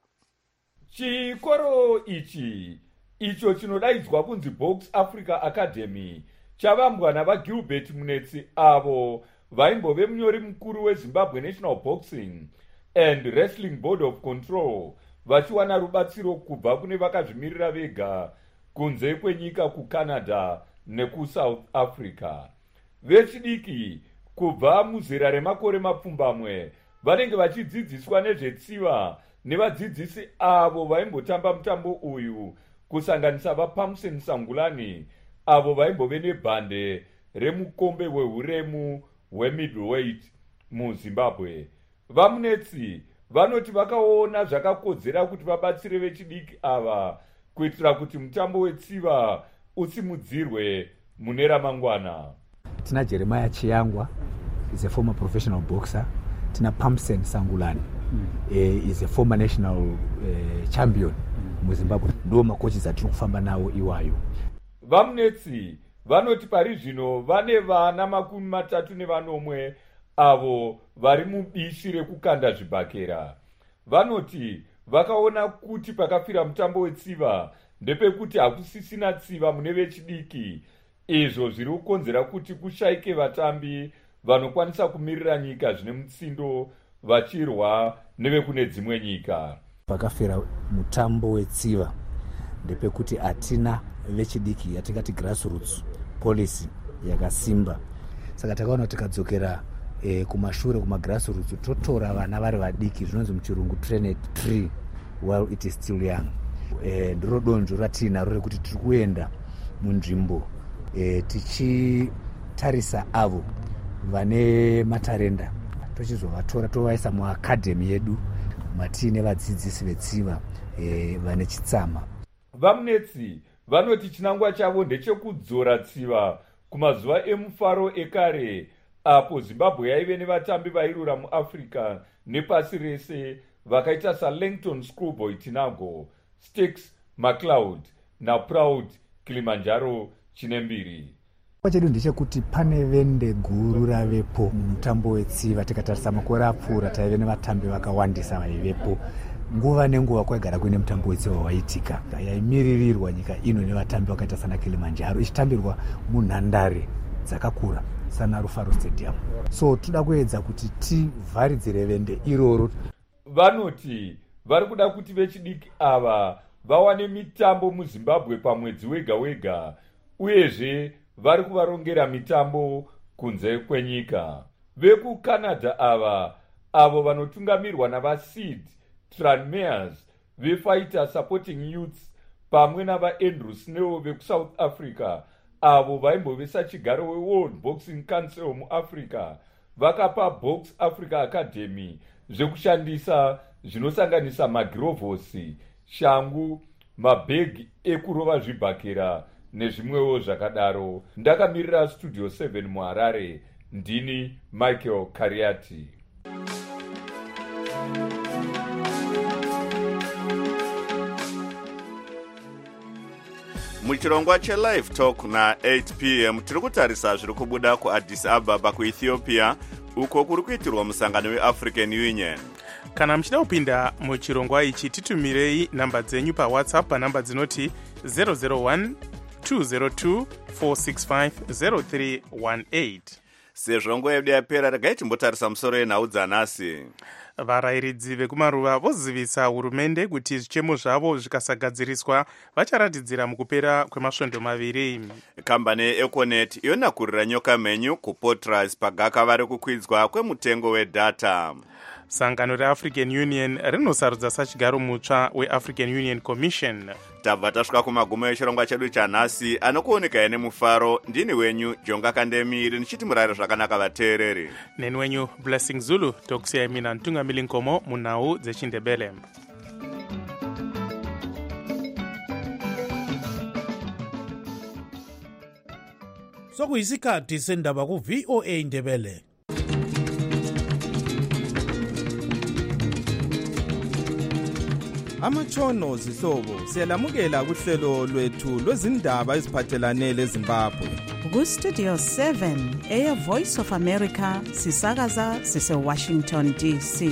Chikoro ichi icho chinodaidzwa kunzi Box Africa Academy chavambwa navaGilbert Munetsi avo vaimbove munyori mukuru weZimbabwe National Boxing and Wrestling Board of Control, vachiwana rubatsiro kubva kune vakazvimirira vega kunze kwenyika kuCanada nekuSouth Africa. Vechidiki kubva muzera remakore mapfumbamwe vanenge vachidzidziswa nezvetsiva nevadzidzisi avo vaimbotamba mutambo uyu, kusanganisa vaPamson Sangulani avo vaimbove nebhande remukombe wehuremu hwemiddleweight muZimbabwe. Vamunetsi vanoti vakaona zvakakodzera kuti vabatsire vechidiki ava kuitira kuti mutambo wetsiva usimudzirwe mune ramangwana. Tina Jeremiah Chiyangwa is a former professional boxer. Tina Pamson Sangulani mm. uh, is a former national uh, champion mm. muZimbabwe. Ndo makochi atiri kufamba nawo iwayo. Vamunetsi vanoti pari zvino vane vana makumi matatu nevanomwe avo vari mubishi rekukanda zvibhakera. Vanoti vakaona kuti pakafira mutambo wetsiva ndepekuti hakusisina tsiva mune vechidiki, izvo zviri kukonzera kuti kushaike vatambi vanokwanisa kumirira nyika zvine mutsindo vachirwa nevekune dzimwe nyika. Pakafira mutambo wetsiva ndepekuti hatina vechidiki yatingati grassroots policy yakasimba. Saka takaona tikadzokera E, kumashure kumagrassroots totora vana vari vadiki, zvinonzi muchirungu trained tree while it is still young. E, ndiro donzvo ratinaro rekuti tiri kuenda munzvimbo e, tichitarisa avo vane matarenda tochizovatora tovaisa muakadhemi yedu matiine vadzidzisi vetsiva e, vane chitsama. Vamunetsi vanoti chinangwa chavo ndechekudzora tsiva kumazuva emufaro ekare, apo Zimbabwe yaive nevatambi vairura muAfrica nepasi rese vakaita saLangton Schoolboy Tinago, Sticks McLeod naProud Kilimanjaro Chinembiri. Chedu ndechekuti pane vende guru ravepo mutambo wetsiva. Tikatarisa makore apfuura taive nevatambi vakawandisa vaivepo. Nguva nenguva kwaigara kuine mutambo wetsiva waitika, yaimiririrwa nyika ino nevatambi vakaita sana Kilimanjaro, ichitambirwa munhandare dzakakura sana Rufaro Stadium. So toda kuedza kuti tivharidzire vende iroro. Vanoti vari kuda kuti vechidiki ava vawane mitambo muZimbabwe pamwedzi wega wega, uyezve vari kuvarongera mitambo kunze kwenyika. VekuCanada ava avo vanotungamirwa navaSeed Tranmeres veFighter Supporting Youths pamwe navaAndrew Snow vekuSouth Africa avo vaimbovesa chigaro weWorld Boxing Council muAfrica vakapa Box Africa Academy zvekushandisa zvinosanganisa magirovhosi, shangu, mabhegi ekurova zvibhakera nezvimwewo zvakadaro. Ndakamirira Studio seven muHarare, ndini Michael Kariati. Muchirongwa cheLive Talk na eight p m tiri kutarisa zviri kubuda kuAddis Ababa kuEthiopia, uko kuri kuitirwa musangano weAfrican Union. Kana muchida kupinda muchirongwa ichi, titumirei namba dzenyu paWhatsApp panamba dzinoti zero zero one two zero two four six five zero three one eight. Sezvo nguva yedu yapera, regai timbotarisa musoro yenhau dzanhasi. Varayiridzi vekumaruva vozivisa hurumende kuti zvichemo zvavo zvikasagadziriswa vacharatidzira mukupera kwemasvondo maviri. Kambani yeEconet yonakurira nyoka menyu kuPortras pagaka vari kukwidzwa kwemutengo wedhata. sangano reafrican union rinosarudza sachigaro mutsva weafrican union commission. tabva tasvika kumagumo echirongwa chedu chanhasi anokuonekai nemufaro. ndini wenyu jonga kandemiri ndichiti murayiro zvakanaka vateereri. neni wenyu blessing zulu tokusiyai mina ntungamili nkomo munhau dzechindebele. sokuyisikhathi sendaba ku-V O A Ndebele. amatshono zihlobo siyalamukela kuhlelo lwethu lwezindaba eziphathelane leZimbabwe. Ku-Studio seven eya Voice of America sisakaza sise-Washington D C.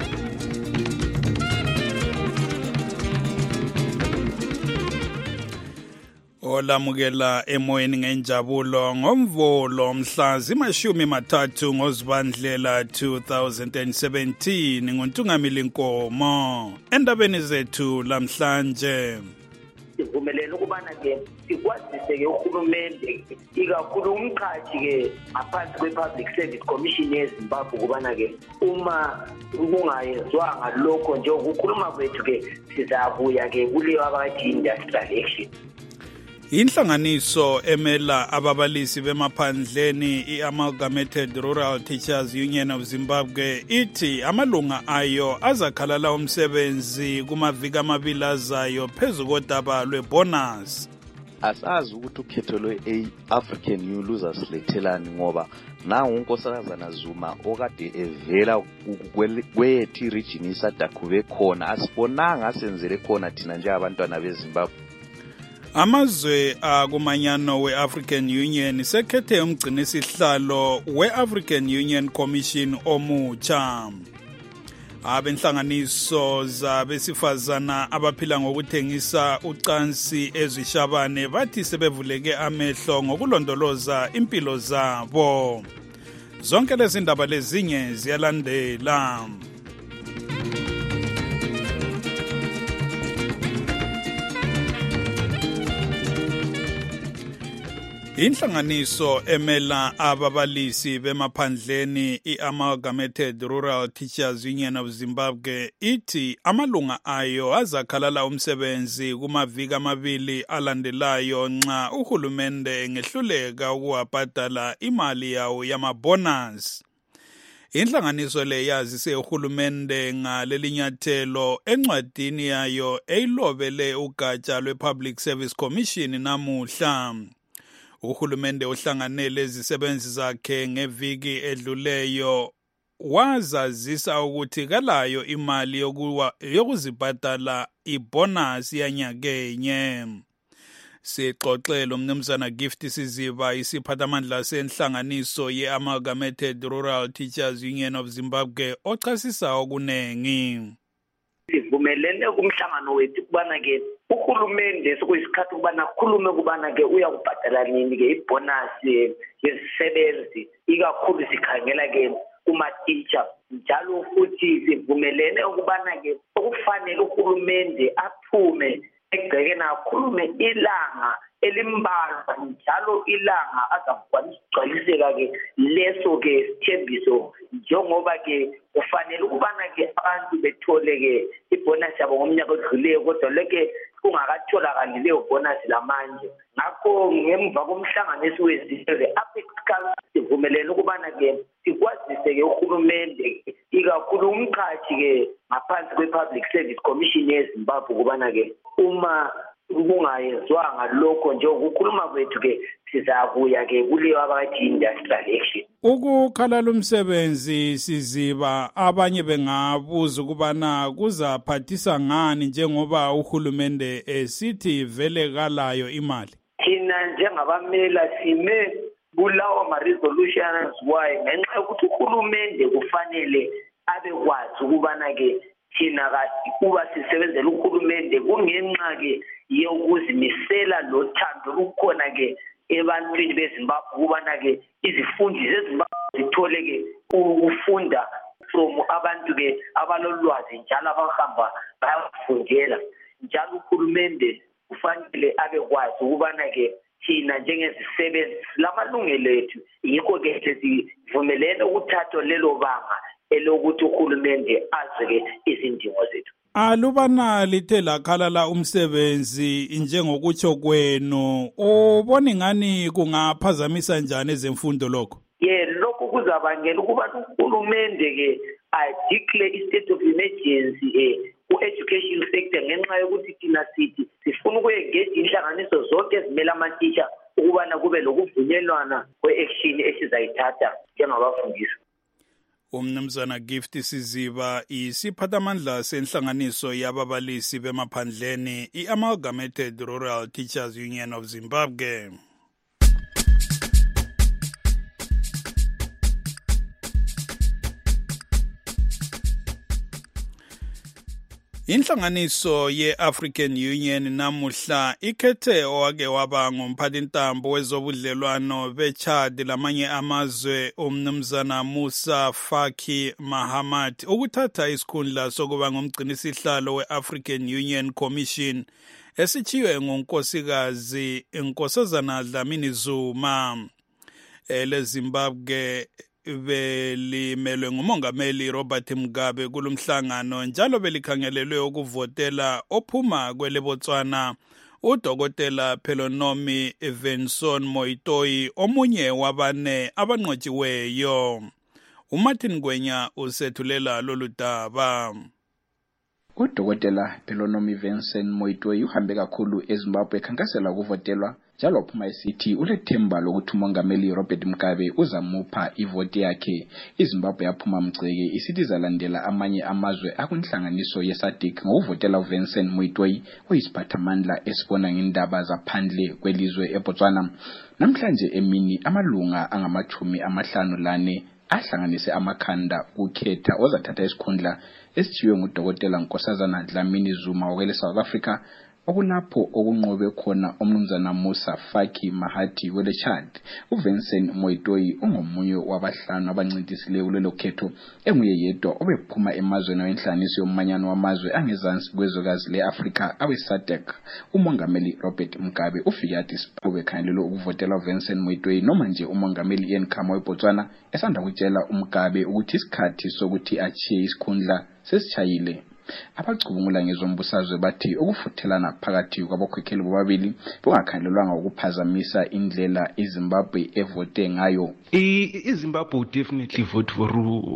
olamukela emoyeni ngenjabulo ngomvulo mhla zimashumi mathathu ngozibandlela two thousand seventeen nguntungamili nkomo endabeni zethu lamhlanje. sivumelene ukubana ke sikwazise ke uhulumende ikakhulu umqhashi ke ngaphansi kwe-Public Service Commission yeZimbabwe ukubana ke uma kungayezwanga lokho nje ukukhuluma kwethu ke sizakuya ke kuleyo abathi industrial action. Inhlanganiso emela ababalisi bemaphandleni i-Amalgamated Rural Teachers Union of Zimbabwe ithi amalunga ayo azakhalala umsebenzi kumaviki amabili azayo phezu kodaba lwebonus. Asazi ukuthi ukhetho lwe-African Union luzasilethelani ngoba nangu unkosazana Zuma okade evela kwethu iregion isadakube khona asibonanga asenzele khona thina nje abantwana beZimbabwe. Amazwe akumanyano we-African Union sekhethe umgcinisihlalo we-African Union Commission omutsha. Abenhlanganiso zabesifazana abaphila ngokuthengisa ucansi ezishabane bathi sebevuleke amehlo ngokulondoloza impilo zabo. Zonke lezi ndaba lezinye ziyalandela. Inhlanganiso emela ababalisi bemaphandleni i-Amalgamated Rural Teachers Union of Zimbabwe ithi amalunga ayo azakhalala umsebenzi kumaviki amabili alandelayo nxa uhulumende engehluleka ukuwabhadala imali yawo yamabonus. Inhlanganiso le yazise uhulumende ngalelinyathelo encwadini yayo eyilobele ugatsha lwe-Public Service Commission namuhla. Uhulumende ohlanganele izisebenzi zakhe ngeviki edluleyo wazazisa ukuthi kalayo imali yokuzibhadala ibonus yanyakenye. Sixoxelo umnumzana Gift Siziba isiphathamandla senhlanganiso ye-Amalgamated Rural Teachers Union of Zimbabwe ochasisa okunengi. Sivumelene kumhlangano wethu kubana ke uhulumende sokuyisikhathi kubana khulume kubana ke uyakubhadala nini ke ibonus yezisebenzi ikakhulu sikhangela ke kuma teacher njalo futhi sivumelene ukubana ke okufanele uhulumende aphume egceke nakhulume ilanga elimbalwa njalo ilanga azakwanisa ukugcwaliseka ke leso ke sithembiso njengoba ke kufanele ukubana ke abantu bethole ke ibonus yabo ngomnyaka odluleyo kodwa leke kungakatholakali leyo bonus lamanje. Ngakho ngemva komhlanganiso wezizwe Apex Council sivumelene ukubana ke sikwazise ke uhulumende ikakhulu umqhashi ke ngaphansi kwe-Public Service Commission yeZimbabwe ukubana ke uma kungayezwanga lokho nje ukukhuluma kwethu ke sizakuya ke kuleyo abathi industrial action. Ukukhalala umsebenzi Siziba abanye bengabuza ukubana kuzaphathisa ngani njengoba uhulumende esithi vele kalayo imali. Thina njengabamela sime kulawo ma-resolutions wayo ngenxa yokuthi uhulumende kufanele abe kwazi ukubana ke thina kuba sisebenzela uhulumende kungenxa ke yokuzimisela lothando lukhona ke ebantwini beZimbabwe ukubana ke izifundi zeZimbabwe zithole ke ukufunda from abantu ke abalolwazi njalo abahamba bayafundela njalo uhulumende kufanele abe kwazi ukubana ke thina njengezisebenzi lamalungelo ethu yikho ke sivumelene ukuthatha lelo banga elokuthi uhulumende azi-ke izindingo zethu. Alubana lithe lakhalala umsebenzi njengokutsho kwenu, ubona ngani kungaphazamisa njani ezemfundo lokho? Ye lokho kuzabangela ukuba uhulumende-ke adeclare i-state of emergency eh ku-education sector ngenxa yokuthi thina sithi sifuna ukuyengage inhlanganiso zonke ezimele amatitsha ukubana kube lokuvunyelwana kwe-action esizayithatha njengabafundisi. Umnumzana Gift Siziba isiphathamandla senhlanganiso yababalisi bemaphandleni i-Amalgamated Rural Teachers Union of Zimbabwe. Inhlanganiso ye-African Union namuhla ikhethe owake waba ngumphathintambo wezobudlelwano be-Chad lamanye amazwe umnumzana Musa Faki Mahamat ukuthatha isikhundla sokuba ngumgcinisihlalo we-African Union Commission esithiwe ngunkosikazi Nkosazana Dlamini Zuma. Ele Zimbabwe belimelwe ngumongameli Robert Mugabe kulumhlangano njalo belikhangelelwe ukuvotela ophuma kwele Botswana uDokotela Pelonomi Venson Moitoi omunye wabane abanqotshiweyo. uMartin Gwenya usethulela lolu daba. uDokotela Pelonomi Venson Moitoi uhambe kakhulu eZimbabwe ekhankasela ukuvotelwa njalo uphuma esithi ulethemba lokuthi umongameli Robert Mugabe uzamupha ivoti yakhe. iZimbabwe yaphuma mgceke isithi zalandela amanye amazwe akunhlanganiso yeSADC ngokuvotela uVenson Moitoi oyisiphathamandla esibona ngendaba zaphandle kwelizwe eBotswana. Namhlanje emini amalunga angamachumi amahlanu lane ahlanganise amakhanda ukhetha ozathatha isikhundla esithiwe nguDokotela Nkosazana Dlamini Zuma wele South Africa, okulapho okunqobe khona umnumzana Musa Faki Mahati wele Chad. uVenson Moitoi ungomunye wabahlanu abancintisileyo kulelo khetho, enguye yedwa obephuma emazweni wenhlanganiso yomanyano wamazwe angezansi kwezwekazi le-Afrika awe-SADC. umongameli Robert Mugabe ufike athi siphube khangelelo ukuvotela uVenson Moitoi noma nje umongameli Ian Khama weBotswana esanda kutshela uMugabe ukuthi isikhathi sokuthi achiye isikhundla sesitshayile. Abacubungula ngezombusazwe bathi ukufuthelana phakathi kwabakhokheli bobabili bungakhangelelwanga ukuphazamisa indlela iZimbabwe evote ngayo. iZimbabwe definitely vote for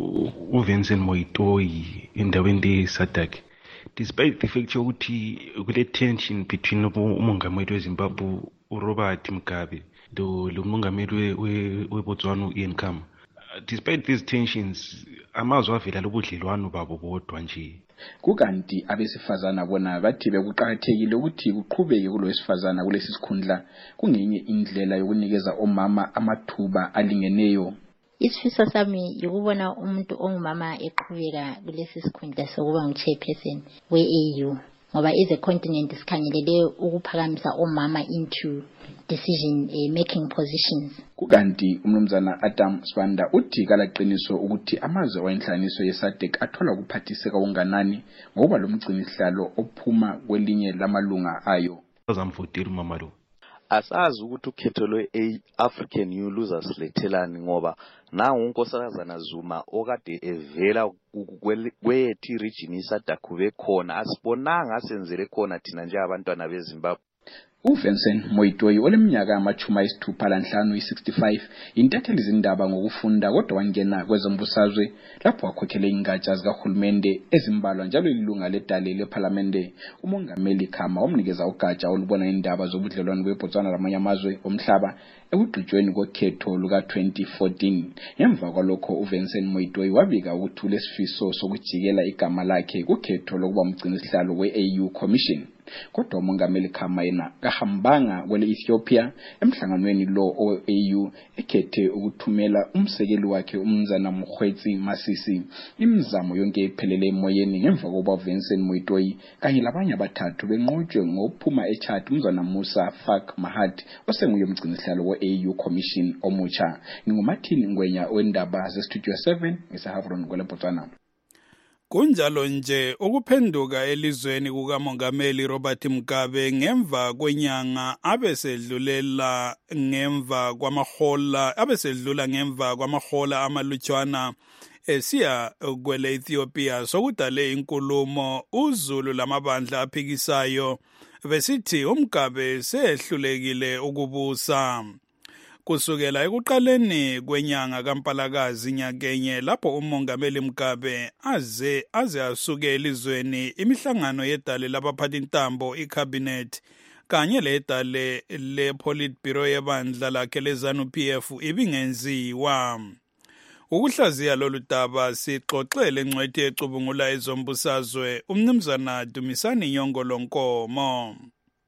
uVenson Moitoi endaweni le-SADC, despite the fact ukuthi kule tension between umongameli weZimbabwe uRobert Mugabe lomongameli weBotswana uIan Khama. Despite these tensions, amazwe avela lobudlelwano babo bodwa nje. Kukanti abesifazana bona bathi bekuqhakathekile ukuthi kuqhubeke kulo wesifazana kulesi sikhundla kungenye indlela yokunikeza omama amathuba alingeneyo. Isifiso sami yikubona umuntu ongumama eqhubeka kulesi sikhundla sokuba ngu-chairperson we-A U, ngoba is a continent sikhangelele ukuphakamisa omama into decision uh, making positions. Kukanti umnumzana Adam Swanda uthi kalaqiniso ukuthi amazwe wenhlanganiso yeSADC athola ukuphathiseka unganani ngoba lo mgcinisihlalo ophuma kwelinye lamalunga ayo. Azamvotela umama lo. Asazi ukuthi ukhetho lwe-African Union luzasilethelani ngoba nangu unkosazana Zuma okade evela kweyethi region iSADC kube khona asibonanga asenzele khona thina nje abantwana beZimbabwe. uVenson Moitoi oleminyaka amachumi ayisithupha lanhlanu i-sixty-five intatheli izindaba ngokufunda kodwa wangena kwezombusazwe lapho wakhokhele ingatsha zikahulumende ezimbalwa njalo ilunga ledale leParliamente. umongameli Khama wamnikeza ugatsha olubona indaba zobudlelwano beBotswana lamanye amazwe omhlaba ekugqitshweni kokhetho luka twenty fourteen. Ngemva kwalokho uVenson Moitoi wabika ukuthi ulesifiso sokujikela igama lakhe kukhetho lokuba umgcinisihlalo we-A U Commission. Kodwa umongameli Khama yena kahambanga kwele Ethiopia emhlanganweni lo o-A U ekhethe ukuthumela umsekeli wakhe umnumzana Mkhwetsi Masisi. Imizamo yonke iphelele emoyeni ngemva kokuba uVenson Moitoi kanye labanye abathathu benqotshwe ngophuma eChad umnumzana Musa Faki Mahat osenguye umgcinisihlalo we-A U Commission omutsha. NginguMartin Ngwenya wendaba zeStudio seven ngesahavron kwele Botswana. Kunjalo nje ukuphenduka elizweni kukamongameli Robert Mugabe ngemva kwenyanga abesedlulela ngemva kwamahola abesedlula ngemva kwamahola amalutshwana esiya kwele Ethiopia sokudale inkulumo uZulu lamabandla aphikisayo besithi uMgabe sehlulekile ukubusa. Kusukela ekuqaleni kwenyanga kaMpalakazi nyakenye lapho umongameli Mugabe aze aze asuke elizweni, imihlangano yedale labaphathi ntambo icabinet kanye ledale lePolitburo yebandla lakhe leZANU P F ibingenziwa. Ukuhlaziya lolu daba sixoxele ngcwethi ecubungula ezombusazwe umnumzana Dumisani Nyongolo Nkomo.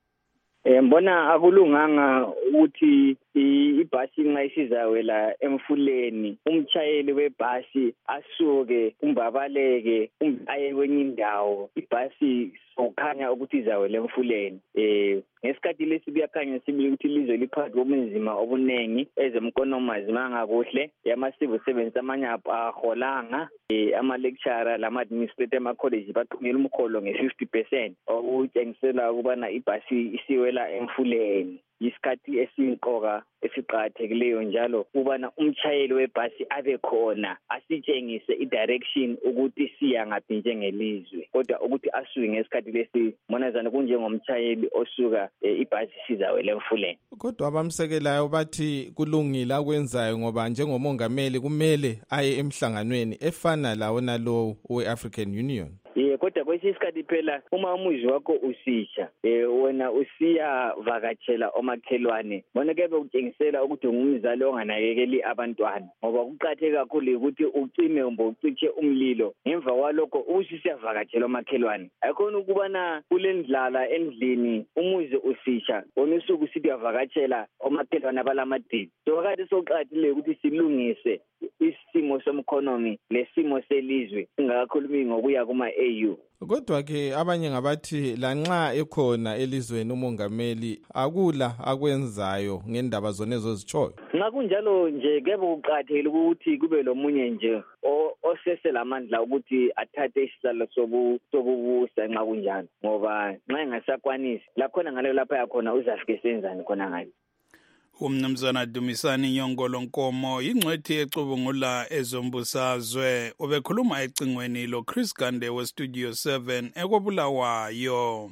Mbona akulunganga ukuthi ibhasi nxa isizawela emfuleni umtshayeli webhasi asuke umbabaleke aye kwenye indawo ibhasi sokukhanya ukuthi izawela emfuleni. Eh ngesikhathi lesi kuyakhanya sibili ukuthi ilizwe liphakathi kobunzima obuningi ezemkonomazi mangakuhle yama-civil servants amanye aholanga ama-lecturer lama-administrator ama-college baqhumela umkholo nge-fifty percent okutshengisela ukubana ibhasi isiwela emfuleni. Isikhathi esimqoka esiqhakathekileyo njalo ubana umtshayeli webhasi abe khona asitshengise i-direction ukuthi siya ngaphi njengelizwe, kodwa ukuthi asuke ngesikhathi lesi monazana kunjengomtshayeli osuka ibhasi sizawela emfuleni. Kodwa abamsekelayo bathi kulungile akwenzayo ngoba njengomongameli kumele aye emhlanganweni efana lawo nalowo we-African Union. Yeah, kodwa kwesinye isikhathi phela uma umuzi wakho usitsha eh wena usiya vakatshela omakhelwane bona kebe utshengisela ukuthi ungumzali onganakekeli abantwana, ngoba kuqhatheke kakhulu ukuthi ucime umbe uciche umlilo ngemva kwalokho usisiyavakatshela omakhelwane. Ayikhona ukubana kulendlala endlini umuzi usitsha onusuku sithi yavakatshela omakhelwane abalamadili. So kade soqhathile ukuthi silungise isimo somkhonomi lesimo selizwe singakakhulumi ngokuya kuma A U. Kodwa ke abanye ngabathi lanxa ekhona elizweni umongameli akula akwenzayo ngendaba zonezo zichoyo. Nxa kunjalo nje kebe uqhathele ukuthi kube lomunye nje osese lamandla ukuthi athathe isizalo sokubusa nxa kunjalo, ngoba nxa engasakwanisi lakhona ngale lapha yakhona uzafike senzani khona ngani. Umnumzana Dumisani Nyongolo Nkomo yingcwethi ecubungula ezombusazwe ubekhuluma ecingweni lo Chris Gande we Studio seven ekobulawayo.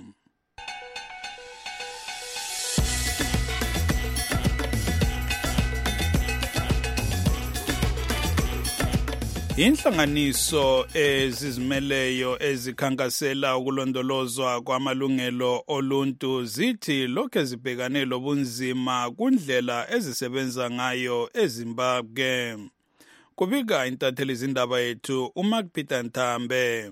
Inhlanganiso ezizimeleyo ezikhankasela ukulondolozwa kwamalungelo oluntu zithi lokho zibhekane lobunzima kundlela ezisebenza ngayo eZimbabwe. Kubika intatheli izindaba yethu uMark Peter Ntambe.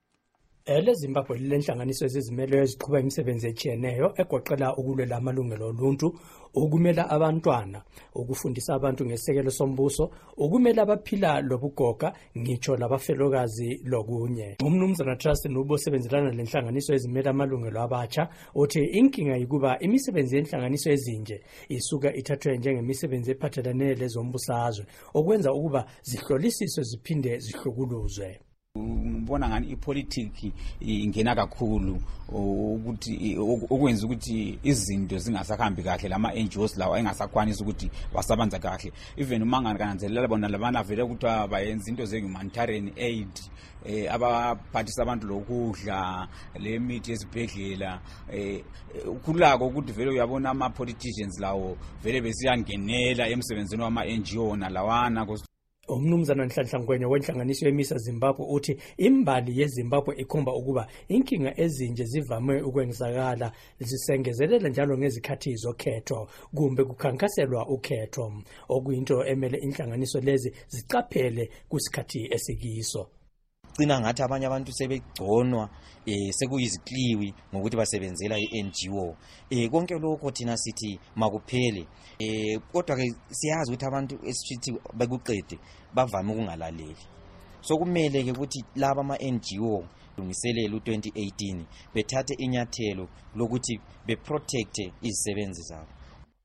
Ele Zimbabwe lenhlanganiso ezizimeleyo eziqhubeka imisebenzi etshiyeneyo egoqela ukulwela amalungelo oluntu, ukumela abantwana, ukufundisa abantu ngesekelo sombuso, ukumela abaphila lobugoga, ngitsho labafelokazi lokunye. Umnumzana Trust Nubo osebenzelana lenhlanganiso ezimela amalungelo abatsha uthi inkinga yikuba imisebenzi yenhlanganiso ezinje isuka ithathwe njengemisebenzi ephathelane lezombusazwe okwenza ukuba zihlolisiswe ziphinde zihlukuluzwe. Ngibona ngani ipolitiki ingena kakhulu ukuthi okwenza ukuthi izinto zingasahambi kahle, lama N G Os lawa engasakwanisa ukuthi basabanza kahle. Even uma ngananzelela bona labana vele ukuthi bayenza into ze humanitarian aid, eh abaphathisa abantu lokudla, le mithi ezibhedlela, eh kulako ukuthi vele uyabona ama politicians lawo vele besiyangenela emsebenzini wama N G O nalawana. Umnumzana Nhlanhla Ngwenya wenhlanganiso yemisa Zimbabwe uthi imbali yeZimbabwe ikhomba ukuba inkinga ezinje zivame ukwenzakala zisengezelela njalo ngezikhathi zokhetho kumbe kukhankaselwa ukhetho, okuyinto emele inhlanganiso lezi ziqaphele kusikhathi esikiso. Cina ngathi abanye abantu sebegconwa eh sekuyizikliwi ngokuthi basebenzela i-N G O. Eh konke lokho thina sithi makuphele. Eh kodwa ke siyazi ukuthi abantu esithi bekuqede bavame ukungalaleli. So kumele ke ukuthi laba ama N G O lungiselela u twenty eighteen bethathe inyathelo lokuthi beprotect izisebenzi zabo.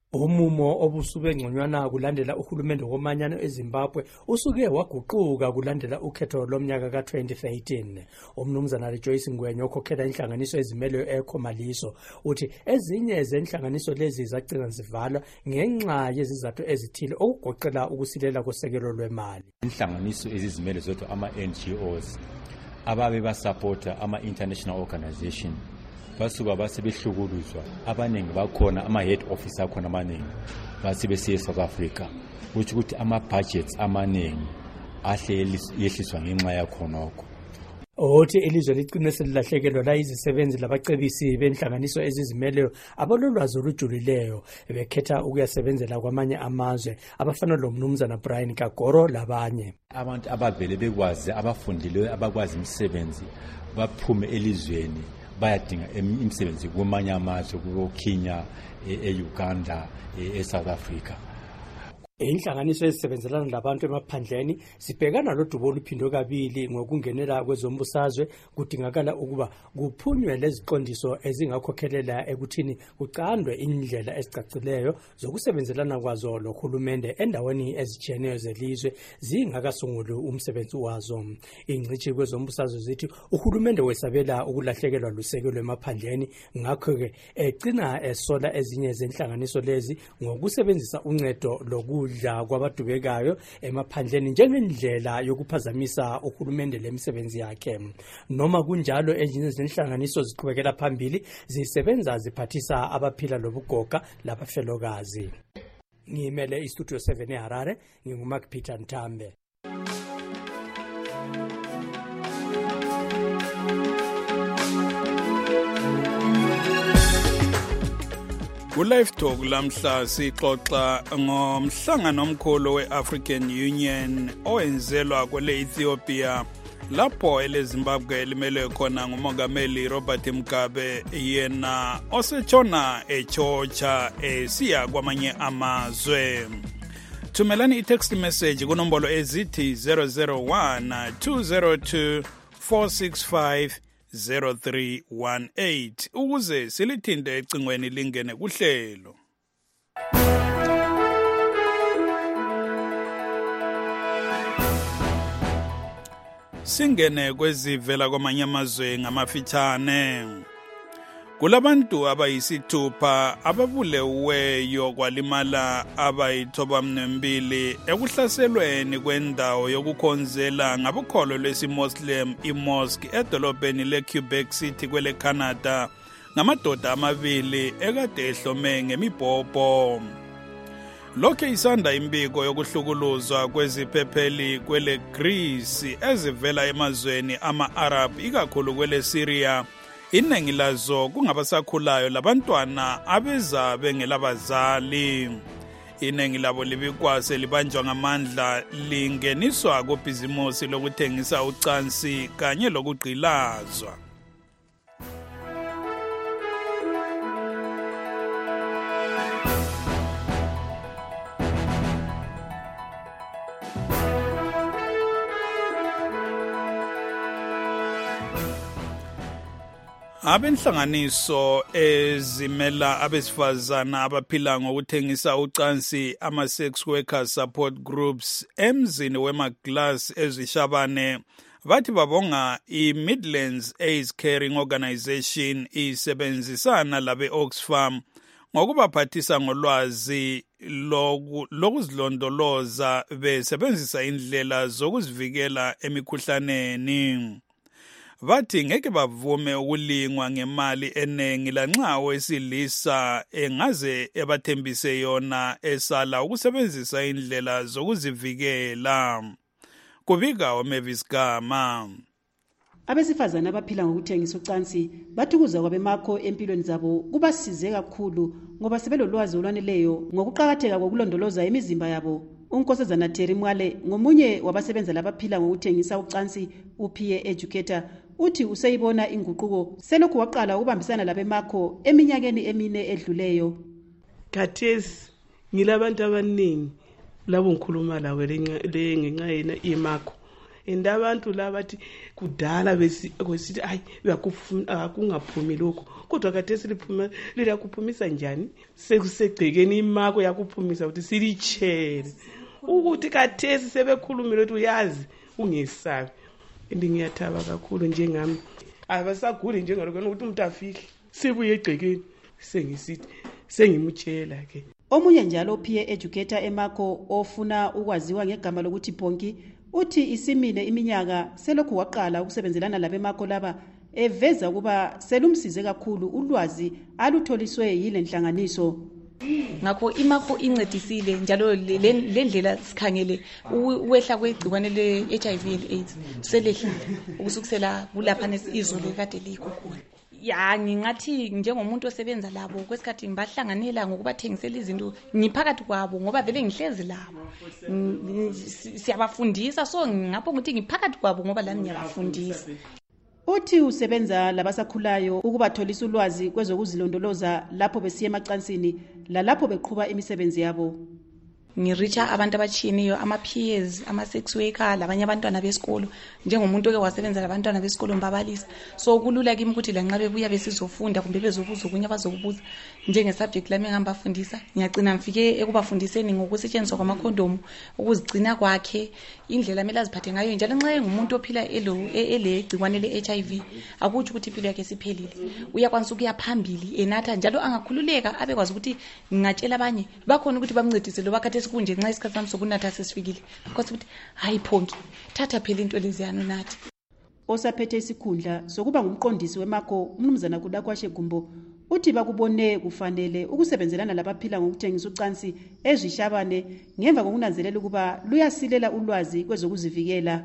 Umumo obusube ngconywana kulandela uhulumende womanyano eZimbabwe usuke waguquka kulandela ukhetho lomnyaka ka twenty thirteen. Umnumzana Rejoice Ngwenya okhokhela inhlanganiso ezimele eKhomaliso uthi ezinye zenhlanganiso lezi zagcina zivalwa ngenxa yezizathu ezithile okugoqela ukusilela kosekelo lwemali. Inhlanganiso ezizimele zodwa ama N G Os ababe basupporta ama international organization basuka basebehlukuluzwa abaningi bakhona ama head office akhona amaningi basebesiye South Africa uthi ukuthi ama budgets amaningi ahle yehliswa ngenxa yakhonokho. Othi ilizwe ligcine selilahlekelwa la izisebenzi labacebisi benhlanganiso ezizimeleyo abalolwazi olujulileyo bekhetha ukuyasebenzela kwamanye amazwe abafana lomnumzana Brian Kagoro labanye. Abantu abavele bekwazi abafundile abakwazi imisebenzi baphume elizweni bayadinga imisebenzi kumanye amazwe kuKenya, eUganda, eSouth Africa. Inhlanganiso ezisebenzelana labantu emaphandleni sibhekana lodubo oluphindo kabili ngokungenela kwezombusazwe kudingakala ukuba kuphunywe leziqondiso ezingakhokhelela ekuthini kuqandwe indlela ezicacileyo zokusebenzelana kwazo lohulumende endaweni ezijiyeneyo zelizwe zingakasunguli umsebenzi wazo. Ingcithi kwezombusazwe zithi uhulumende wesabela ukulahlekelwa lusekelo emaphandleni ngakho-ke egcina esola ezinye zenhlanganiso lezi ngokusebenzisa uncedo loku udla kwabadubekayo emaphandleni njengendlela yokuphazamisa uhulumende lemisebenzi yakhe. Noma kunjalo ezinye zenhlanganiso ziqhubekela phambili zisebenza ziphathisa abaphila lobugoga labafelokazi. Ngimele istudio seven eHarare nginguMark Peter Ntambe. Ku-Live Talk lamhla sixoxa ngomhlangano omkhulu we-African Union owenzelwa kwele Ethiopia lapho eleZimbabwe limele khona ngumongameli Robert Mugabe yena osetshona echocha esiya kwamanye amazwe. Thumelani i-text message kunombolo ezithi zero zero one two zero two four six five zero three one eight ukuze silithinde ecingweni lingene kuhlelo. Singene kwezivela kwamanye amazwe ngamafitshane. Kulabantu abayisithupha ababuleweyo kwalimala abayithoba mnembili ekuhlaselweni kwendawo yokukhonzela ngabukholo lwesiMuslim imosque edolobheni leQuebec City kwele Canada ngamadoda amabili ekade ehlome ngemibhobho. Lokhe isanda imbiko yokuhlukuluzwa kweziphepheli kwele Greece ezivela emazweni ama-Arab ikakhulu kwele Syria. Iningi lazo kungabasakhulayo labantwana abeza bengelabazali. Iningi labo libikwase libanjwa ngamandla lingeniswa kubhizimusi lokuthengisa ucansi kanye lokugqilazwa. Abenhlanganiso ezimela abesifazana abaphila ngokuthengisa ucansi ama-sex workers support groups emzini wemaGlass ezishabane bathi babonga i-Midlands AIDS Caring Organization isebenzisana labe-Oxfam ngokubaphathisa ngolwazi lokuzilondoloza besebenzisa indlela zokuzivikela emikhuhlaneni. Bathi ngeke bavume ukulingwa ngemali enengi lanxa owesilisa engaze ebathembise yona esala ukusebenzisa indlela zokuzivikela. Kubika uMavis Gama. Abesifazana abaphila ngokuthengisa ucansi bathukuza kwabemakho empilweni zabo kubasize kakhulu ngoba sebelolwazi olwaneleyo ngokuqhakatheka kokulondoloza imizimba yabo. Unkosazana Terry Mwale ngomunye wabasebenza labaphila ngokuthengisa ucansi uP A educator uthi useyibona inguquko selokhu waqala ukubambisana labemakho eminyakeni emine edluleyo. Khathesi ngilabantu abaningi labo ngikhuluma lawe le ngenxa yena imakho and abantu laba bathi kudala besithi hayi akungaphumi lokho kodwa khathesi liphuma liyakuphumisa njani sekusegcekeni imako yakuphumisa ukuthi silichere ukuthi khathesi sebekhulumile ukuthi uyazi ungesabi ngiyathoba kakhulu njengami abasaguli njengalokho ukuthi umuntu afihle sibuye egcekeni sengisithi sengimutshela ke. Omunye njalo ophiye educator eMakho ofuna ukwaziwa ngegama lokuthi Ponki uthi isimile iminyaka selokhu waqala ukusebenzelana labeMakho laba eveza kuba selumsize kakhulu ulwazi alutholiswe yile nhlanganiso. Ngakho iMakho incedisile njalo le ndlela sikhangele uwehla kwegcikwane le H I V and AIDS selehlile ukusukisela kulapha nesizolo kade likukhona. Ya ngingathi njengomuntu osebenza labo kwesikhathi ngibahlanganela ngokubathengisela izinto ngiphakathi kwabo ngoba vele ngihlezi labo siyabafundisa so ngapho ukuthi ngiphakathi kwabo ngoba lami ngiyabafundisa. Uthi usebenza labasakhulayo ukubatholisa ulwazi kwezokuzilondoloza lapho besiya emacansini lalapho beqhubha imisebenzi yabo. Ngiricha abantu abachiyeneyo ama-peers ama-sex worker labanye abantwana besikolo njengomuntu oke wasebenza labantwana besikolo mbabalisa so kulula kimi ukuthi lanxa bebuya besizofunda kumbe bezobuza okunye abazokubuza njenge-subject lami engambafundisa ngiyagcina ngifike ekubafundiseni ngokusetshenziswa kwamakhondomu ukuzigcina kwakhe indlela kumele aziphathe ngayo njalo nxa engumuntu ophila ele gcikwane le-H I V akutsho ukuthi impilo yakhe siphelile uyakwanisa ukuya phambili enatha njalo angakhululeka abekwazi ukuthi ngingatshela abanye bakhona ukuthi bamncedise lo bakhathesi kunje nxa isikhathi sami sokunatha sesifikile because ukuthi hayi Ponki thatha phela into leziyana unathi. Osaphethe isikhundla sokuba ngumqondisi weMakho umnumzana Kudakwashe Gumbo uthi bakubone kufanele ukusebenzelana labaphila ngokuthengisa ucansi ezishabane ngemva kokunanzelela ukuba luyasilela ulwazi kwezokuzivikela.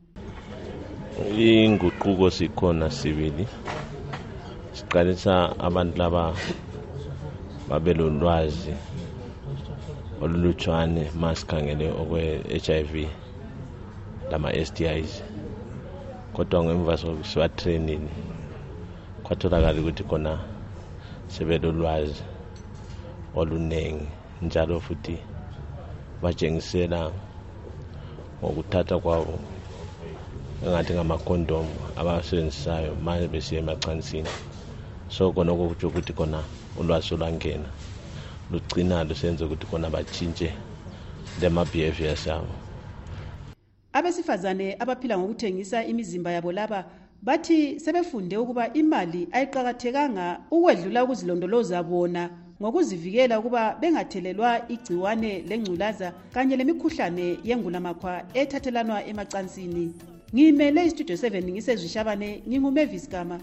Inguquko sikhona sibili siqalisa abantu laba babelolwazi olulutshwane masikhangele okwe-H I V lama-S T Is kodwa ngemva sokusiwa training kwatholakala ukuthi khona sebelolwazi olunengi njalo futhi batshengisela ngokuthatha kwabo engathi ngamakhondomu abasebenzisayo manje besiya emacansini so khona okutsho ukuthi khona ulwazi olwangena lugcina lusenze ukuthi khona batshintshe lema-behaviors yabo. Abesifazane abaphila ngokuthengisa imizimba yabo laba bathi sebefunde ukuba imali ayiqakathekanga ukwedlula ukuzilondoloza bona ngokuzivikela ukuba bengathelelwa igciwane lengculaza kanye lemikhuhlane yengulamakhwa ethathelanwa emacansini. Ngimele istudio seven ngisezishabane nginguMavis Gama.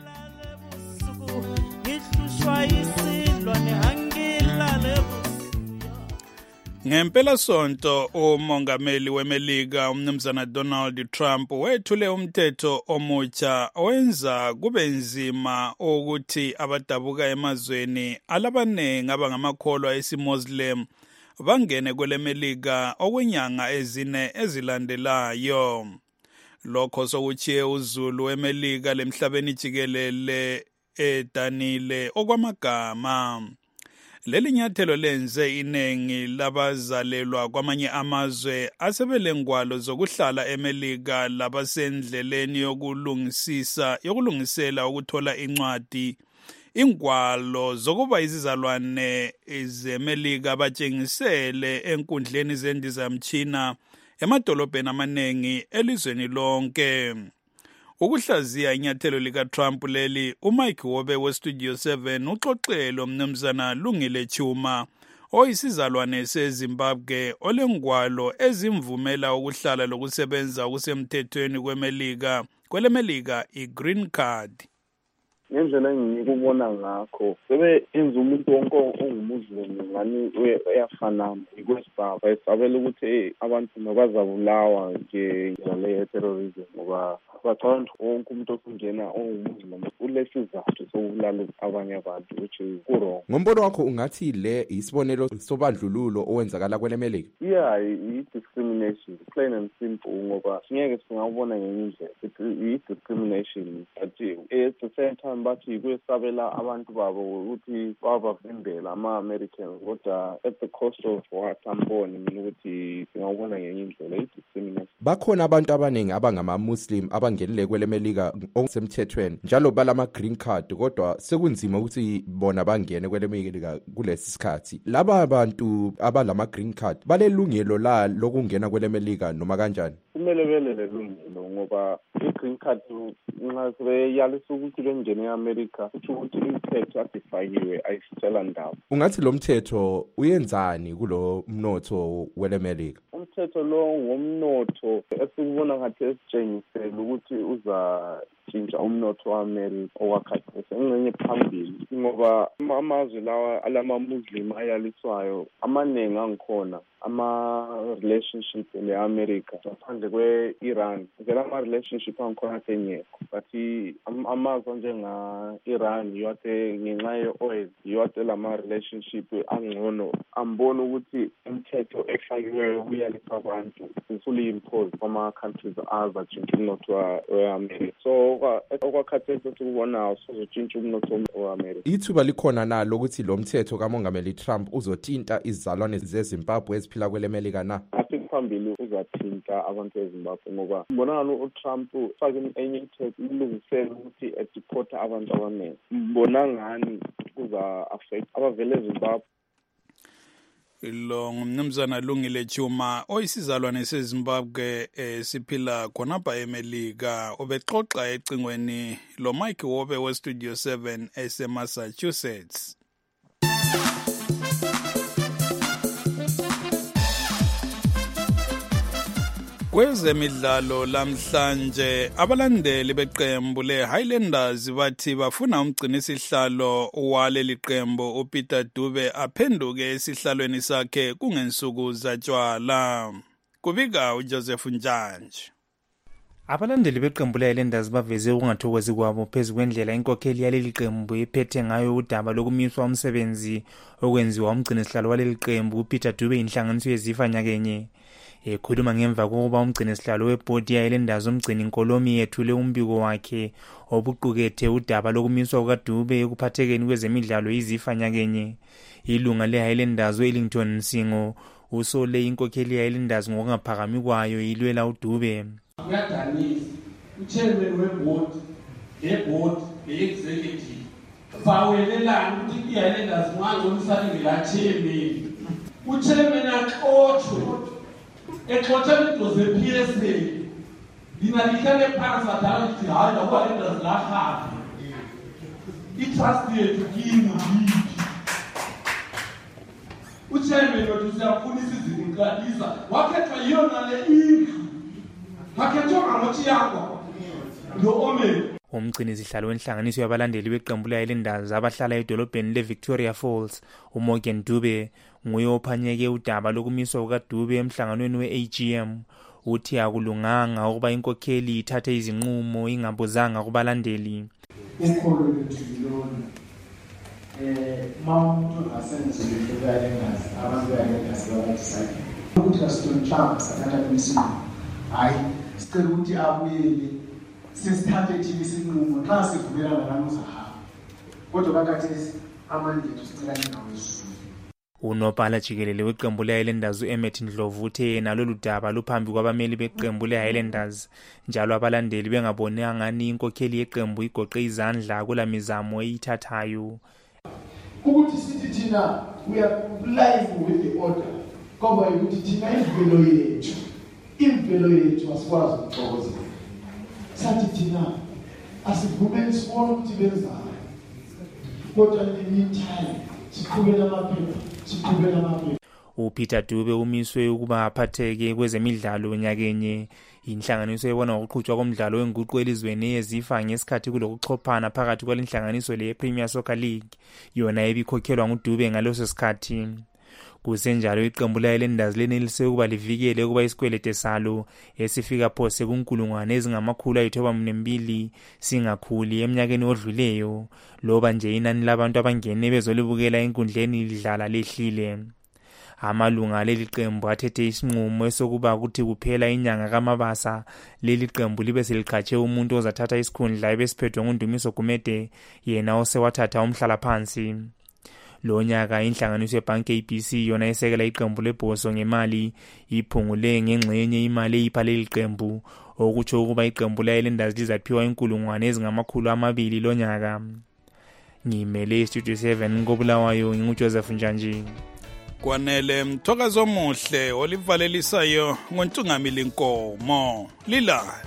Ngempela sonto umongameli weMelika umnumzana Donald Trump wethule umthetho omutsha owenza kube nzima ukuthi abadabuka emazweni alabanengi abangamakholwa esiMuslim bangene kweleMelika okwenyanga ezine ezilandelayo. Lokho sokuchiye uzulu weMelika lemhlabeni jikelele edanile okwamagama. Leli nyathelo lenze inengi labazalelwa kwamanye amazwe asebelengwalo zokuhlala eMelika labasendleleni yokulungisisa yokulungisela ukuthola incwadi ingwalo zokuba izizalwane zeMelika batshengisele enkundleni zendizamtshina emadolobheni amanengi elizweni lonke. Ukuhlaziya inyathelo likaTrump leli uMike Wobe weStudio seven uxoxelo mnumzana Lungile Chuma oyisizalwane seZimbabwe olengwalo ezimvumela ukuhlala lokusebenza okusemthethweni kweMelika kweleMelika iGreen Card. Ngendlela engikubona ngakho sebe enza umuntu wonke ongumuzlim ngani uyafana ikwesibaba esabela ukuthi abantu mabazabulawa nje ngale terrorism ngoba bacanda wonke umuntu okungena ongumuzlim ulesizathu sokubulala abanye abantu which is wrong. Ngombono wakho ungathi le isibonelo sobandlululo owenzakala kweleMelika? Yeah, i discrimination plain and simple ngoba singeke singawubona ngendlela i discrimination but at the same time Trump bathi kuyesabela abantu babo ukuthi babavimbela ama-Americans, kodwa at the cost of what amboni mina ukuthi singawubona ngenye indlela i-discrimination. Bakhona abantu abaningi abangama-Muslim abangenile kwele Melika okusemthethweni njalo balama green card, kodwa sekunzima ukuthi bona bangene kwele Melika kulesi sikhathi. Laba abantu abalama green card balelungelo la lokungena kwele Melika noma kanjani? Kumele bele lelungelo ngoba i-green card nxa sebeyalisa ukuthi bengene e-America kusho ukuthi imithetho asifakiwe ayisitshela ndaba. Ungathi lo mthetho uyenzani kulo mnotho wele Melika? Umthetho lo ngomnotho esibona ngathi esitshengisela ukuthi uzatshintsha umnotho wa'America owakhathesi engxenye phambili ngoba amazwe lawa alama-Muslim ayaliswayo amaningi angikhona ama-relationship ne-America ngaphandle kwe-Iran. Vele ama-relationship angikhona athengekho, but amazwe njenga-Iran yiwathe ngenxa ye-oil yiwathe lama-relationship angcono ambona ukuthi imithetho efakiweyo kuyalisa abantu isuli imposed kwama-countries azatshintsha umnotho we-America. So okwakhathesi sikubonayo sozotshintsha umnotho we-America. Ithuba likhona nalo ukuthi lo mthetho kaMongameli Trump uzothinta izizalwane zeZimbabwe eziphila kwele Melika na? Phambili uzathinta abantu eZimbabwe ngoba mbona uTrump ufake enye imithetho ilungisela ukuthi edeport abantu abaningi. Mbona ngani kuza affect abavele eZimbabwe. Lo ngumnumzana Lungile Chuma oyisizalwane seZimbabwe esiphila khonapha eMelika obexoxa ecingweni lo Mike Wobe we Studio seven eseMassachusetts. Kwezemidlalo lamhlanje abalandeli beqembu leHighlanders bathi bafuna umgcini sihlalo waleli qembu uPeter Dube aphenduke esihlalweni sakhe kungensuku zatshwala. Kubika uJoseph Njanje. Abalandeli beqembu leHighlanders baveze ukungathokozi kwabo phezu kwendlela inkokheli yaleli qembu iphethe ngayo udaba lokumiswa umsebenzi okwenziwa umgcini sihlalo waleli qembu uPeter Dube inhlanganiso yezifa nyakenye. Ekhuluma ngemva kokuba umgcini sihlalo webhodi yeHighlanders umgcini Nkolomi yethule umbiko wakhe obuqukethe udaba lokumiswa kukaDube ekuphathekeni kwezemidlalo izifa nyakenye. Ilunga leHighlanders uEllington Nsingo usole inkokheli yeHighlanders ngokungaphakami kwayo ilwela uDube. Kuyadanisa uchairman webhodi lebhodi leexecutive bawelelana ukuthi iHighlanders mwanzolisane ngelachairman uchairman axothwe exothela into ze-P S A lina lihlele phansi badala lithi hayi lakwaHighlanders lahabi itrust yethu kini yiphi uchairman wethu siyafuna isizinkalisa wakhethwa yiyona le indlu wakhethwa ngothi yakwa lo omeni. Umgcini sihlalo wenhlanganiso yabalandeli beqembu leHighlanders abahlala edolobheni leVictoria Falls uMorgan Dube nguye ophanyeke udaba lokumiswa kukaDube emhlanganweni we-A G M. Uthi akulunganga ukuba inkokheli ithathe izinqumo ingabuzanga kubalandeli. Ukholo lethu lona eh mawumuntu asenze leHighlanders abantu beHighlanders bayathanda ukuthi asithathe Trump sathatha isinqumo hayi sicela ukuthi abuyele sisithathe thina isinqumo xa sivumelana namuzahamba kodwa bakathesi amandla ethu sicela ningawezulu. Unobhala jikelele weqembu leHighlanders uEmmet Ndlovu uthe nalolu daba luphambi kwabameli beqembu leHighlanders njalo abalandeli bengabonanga ngani inkokheli yeqembu igoqe izandla kula mizamo eyithathayo. Ukuthi sithi thina we are live with the order ngoba ukuthi thina imvelo yethu imvelo yethu asikwazi ukuxokozela sathi thina asivumeli sibone ukuthi benzayo kodwa ngemithayo siqhubela amaphepha siqhubela amaphepha. uPeter Dube umiswe ukuba aphatheke kwezemidlalo nyakenye. Inhlanganiso ebona ngokuqhutshwa komdlalo wenguqu elizweni yezifa ngesikhathi kulokuchophana phakathi kwalenhlanganiso lePremier Soccer League yona ebikhokhelwa nguDube ngaleso sikhathi. Kusenjalo iqembu leHighlanders lenelise ukuba livikele kuba isikwelete salo esifika phose kunkulungwane ezingamakhulu ayithoba mbili singakhuli eminyakeni odluleyo loba nje inani labantu abangene bezolibukela enkundleni lidlala lehlile. Amalunga leli qembu athethe isinqumo esokuba ukuthi kuphela inyanga kaMabasa leli qembu libe seliqhatshe umuntu ozathatha isikhundla ebesiphethwe nguNdumiso Gumede yena osewathatha umhlala phansi. Lo nyaka inhlanganiso yebhanki A B C yona esekela iqembu lebhoso ngemali iphungule ngengxenye imali eyipha leli qembu okutsho ukuba iqembu le-Islanders lizaphiwa inkulungwane ezingamakhulu amabili lo nyaka. Ngimele iStudio seven koBulawayo nginguJoseph Njanji. Kwanele mthokazo omuhle olivalelisayo ngoNtungamili Nkomo lilala.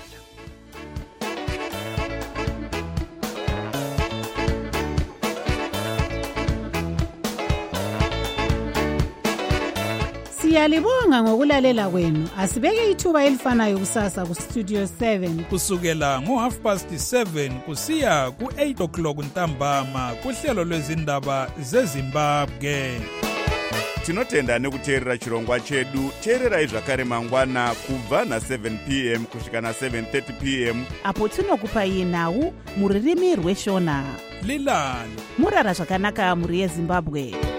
Siyalibonga ngokulalela kwenu. Asibeke ithuba elifanayo kusasa ku Studio seven kusukela ngo half past seven kusiya ku eight o'clock ntambama kuhlelo lwezindaba zeZimbabwe. Tinotenda nekuteerera chirongwa chedu. Teererai zvakare mangwana kubva na seven p m kusvika na seven thirty p m apo tinokupai nhau muririmi rweshona. Lilala murara zvakanaka muri yeZimbabwe.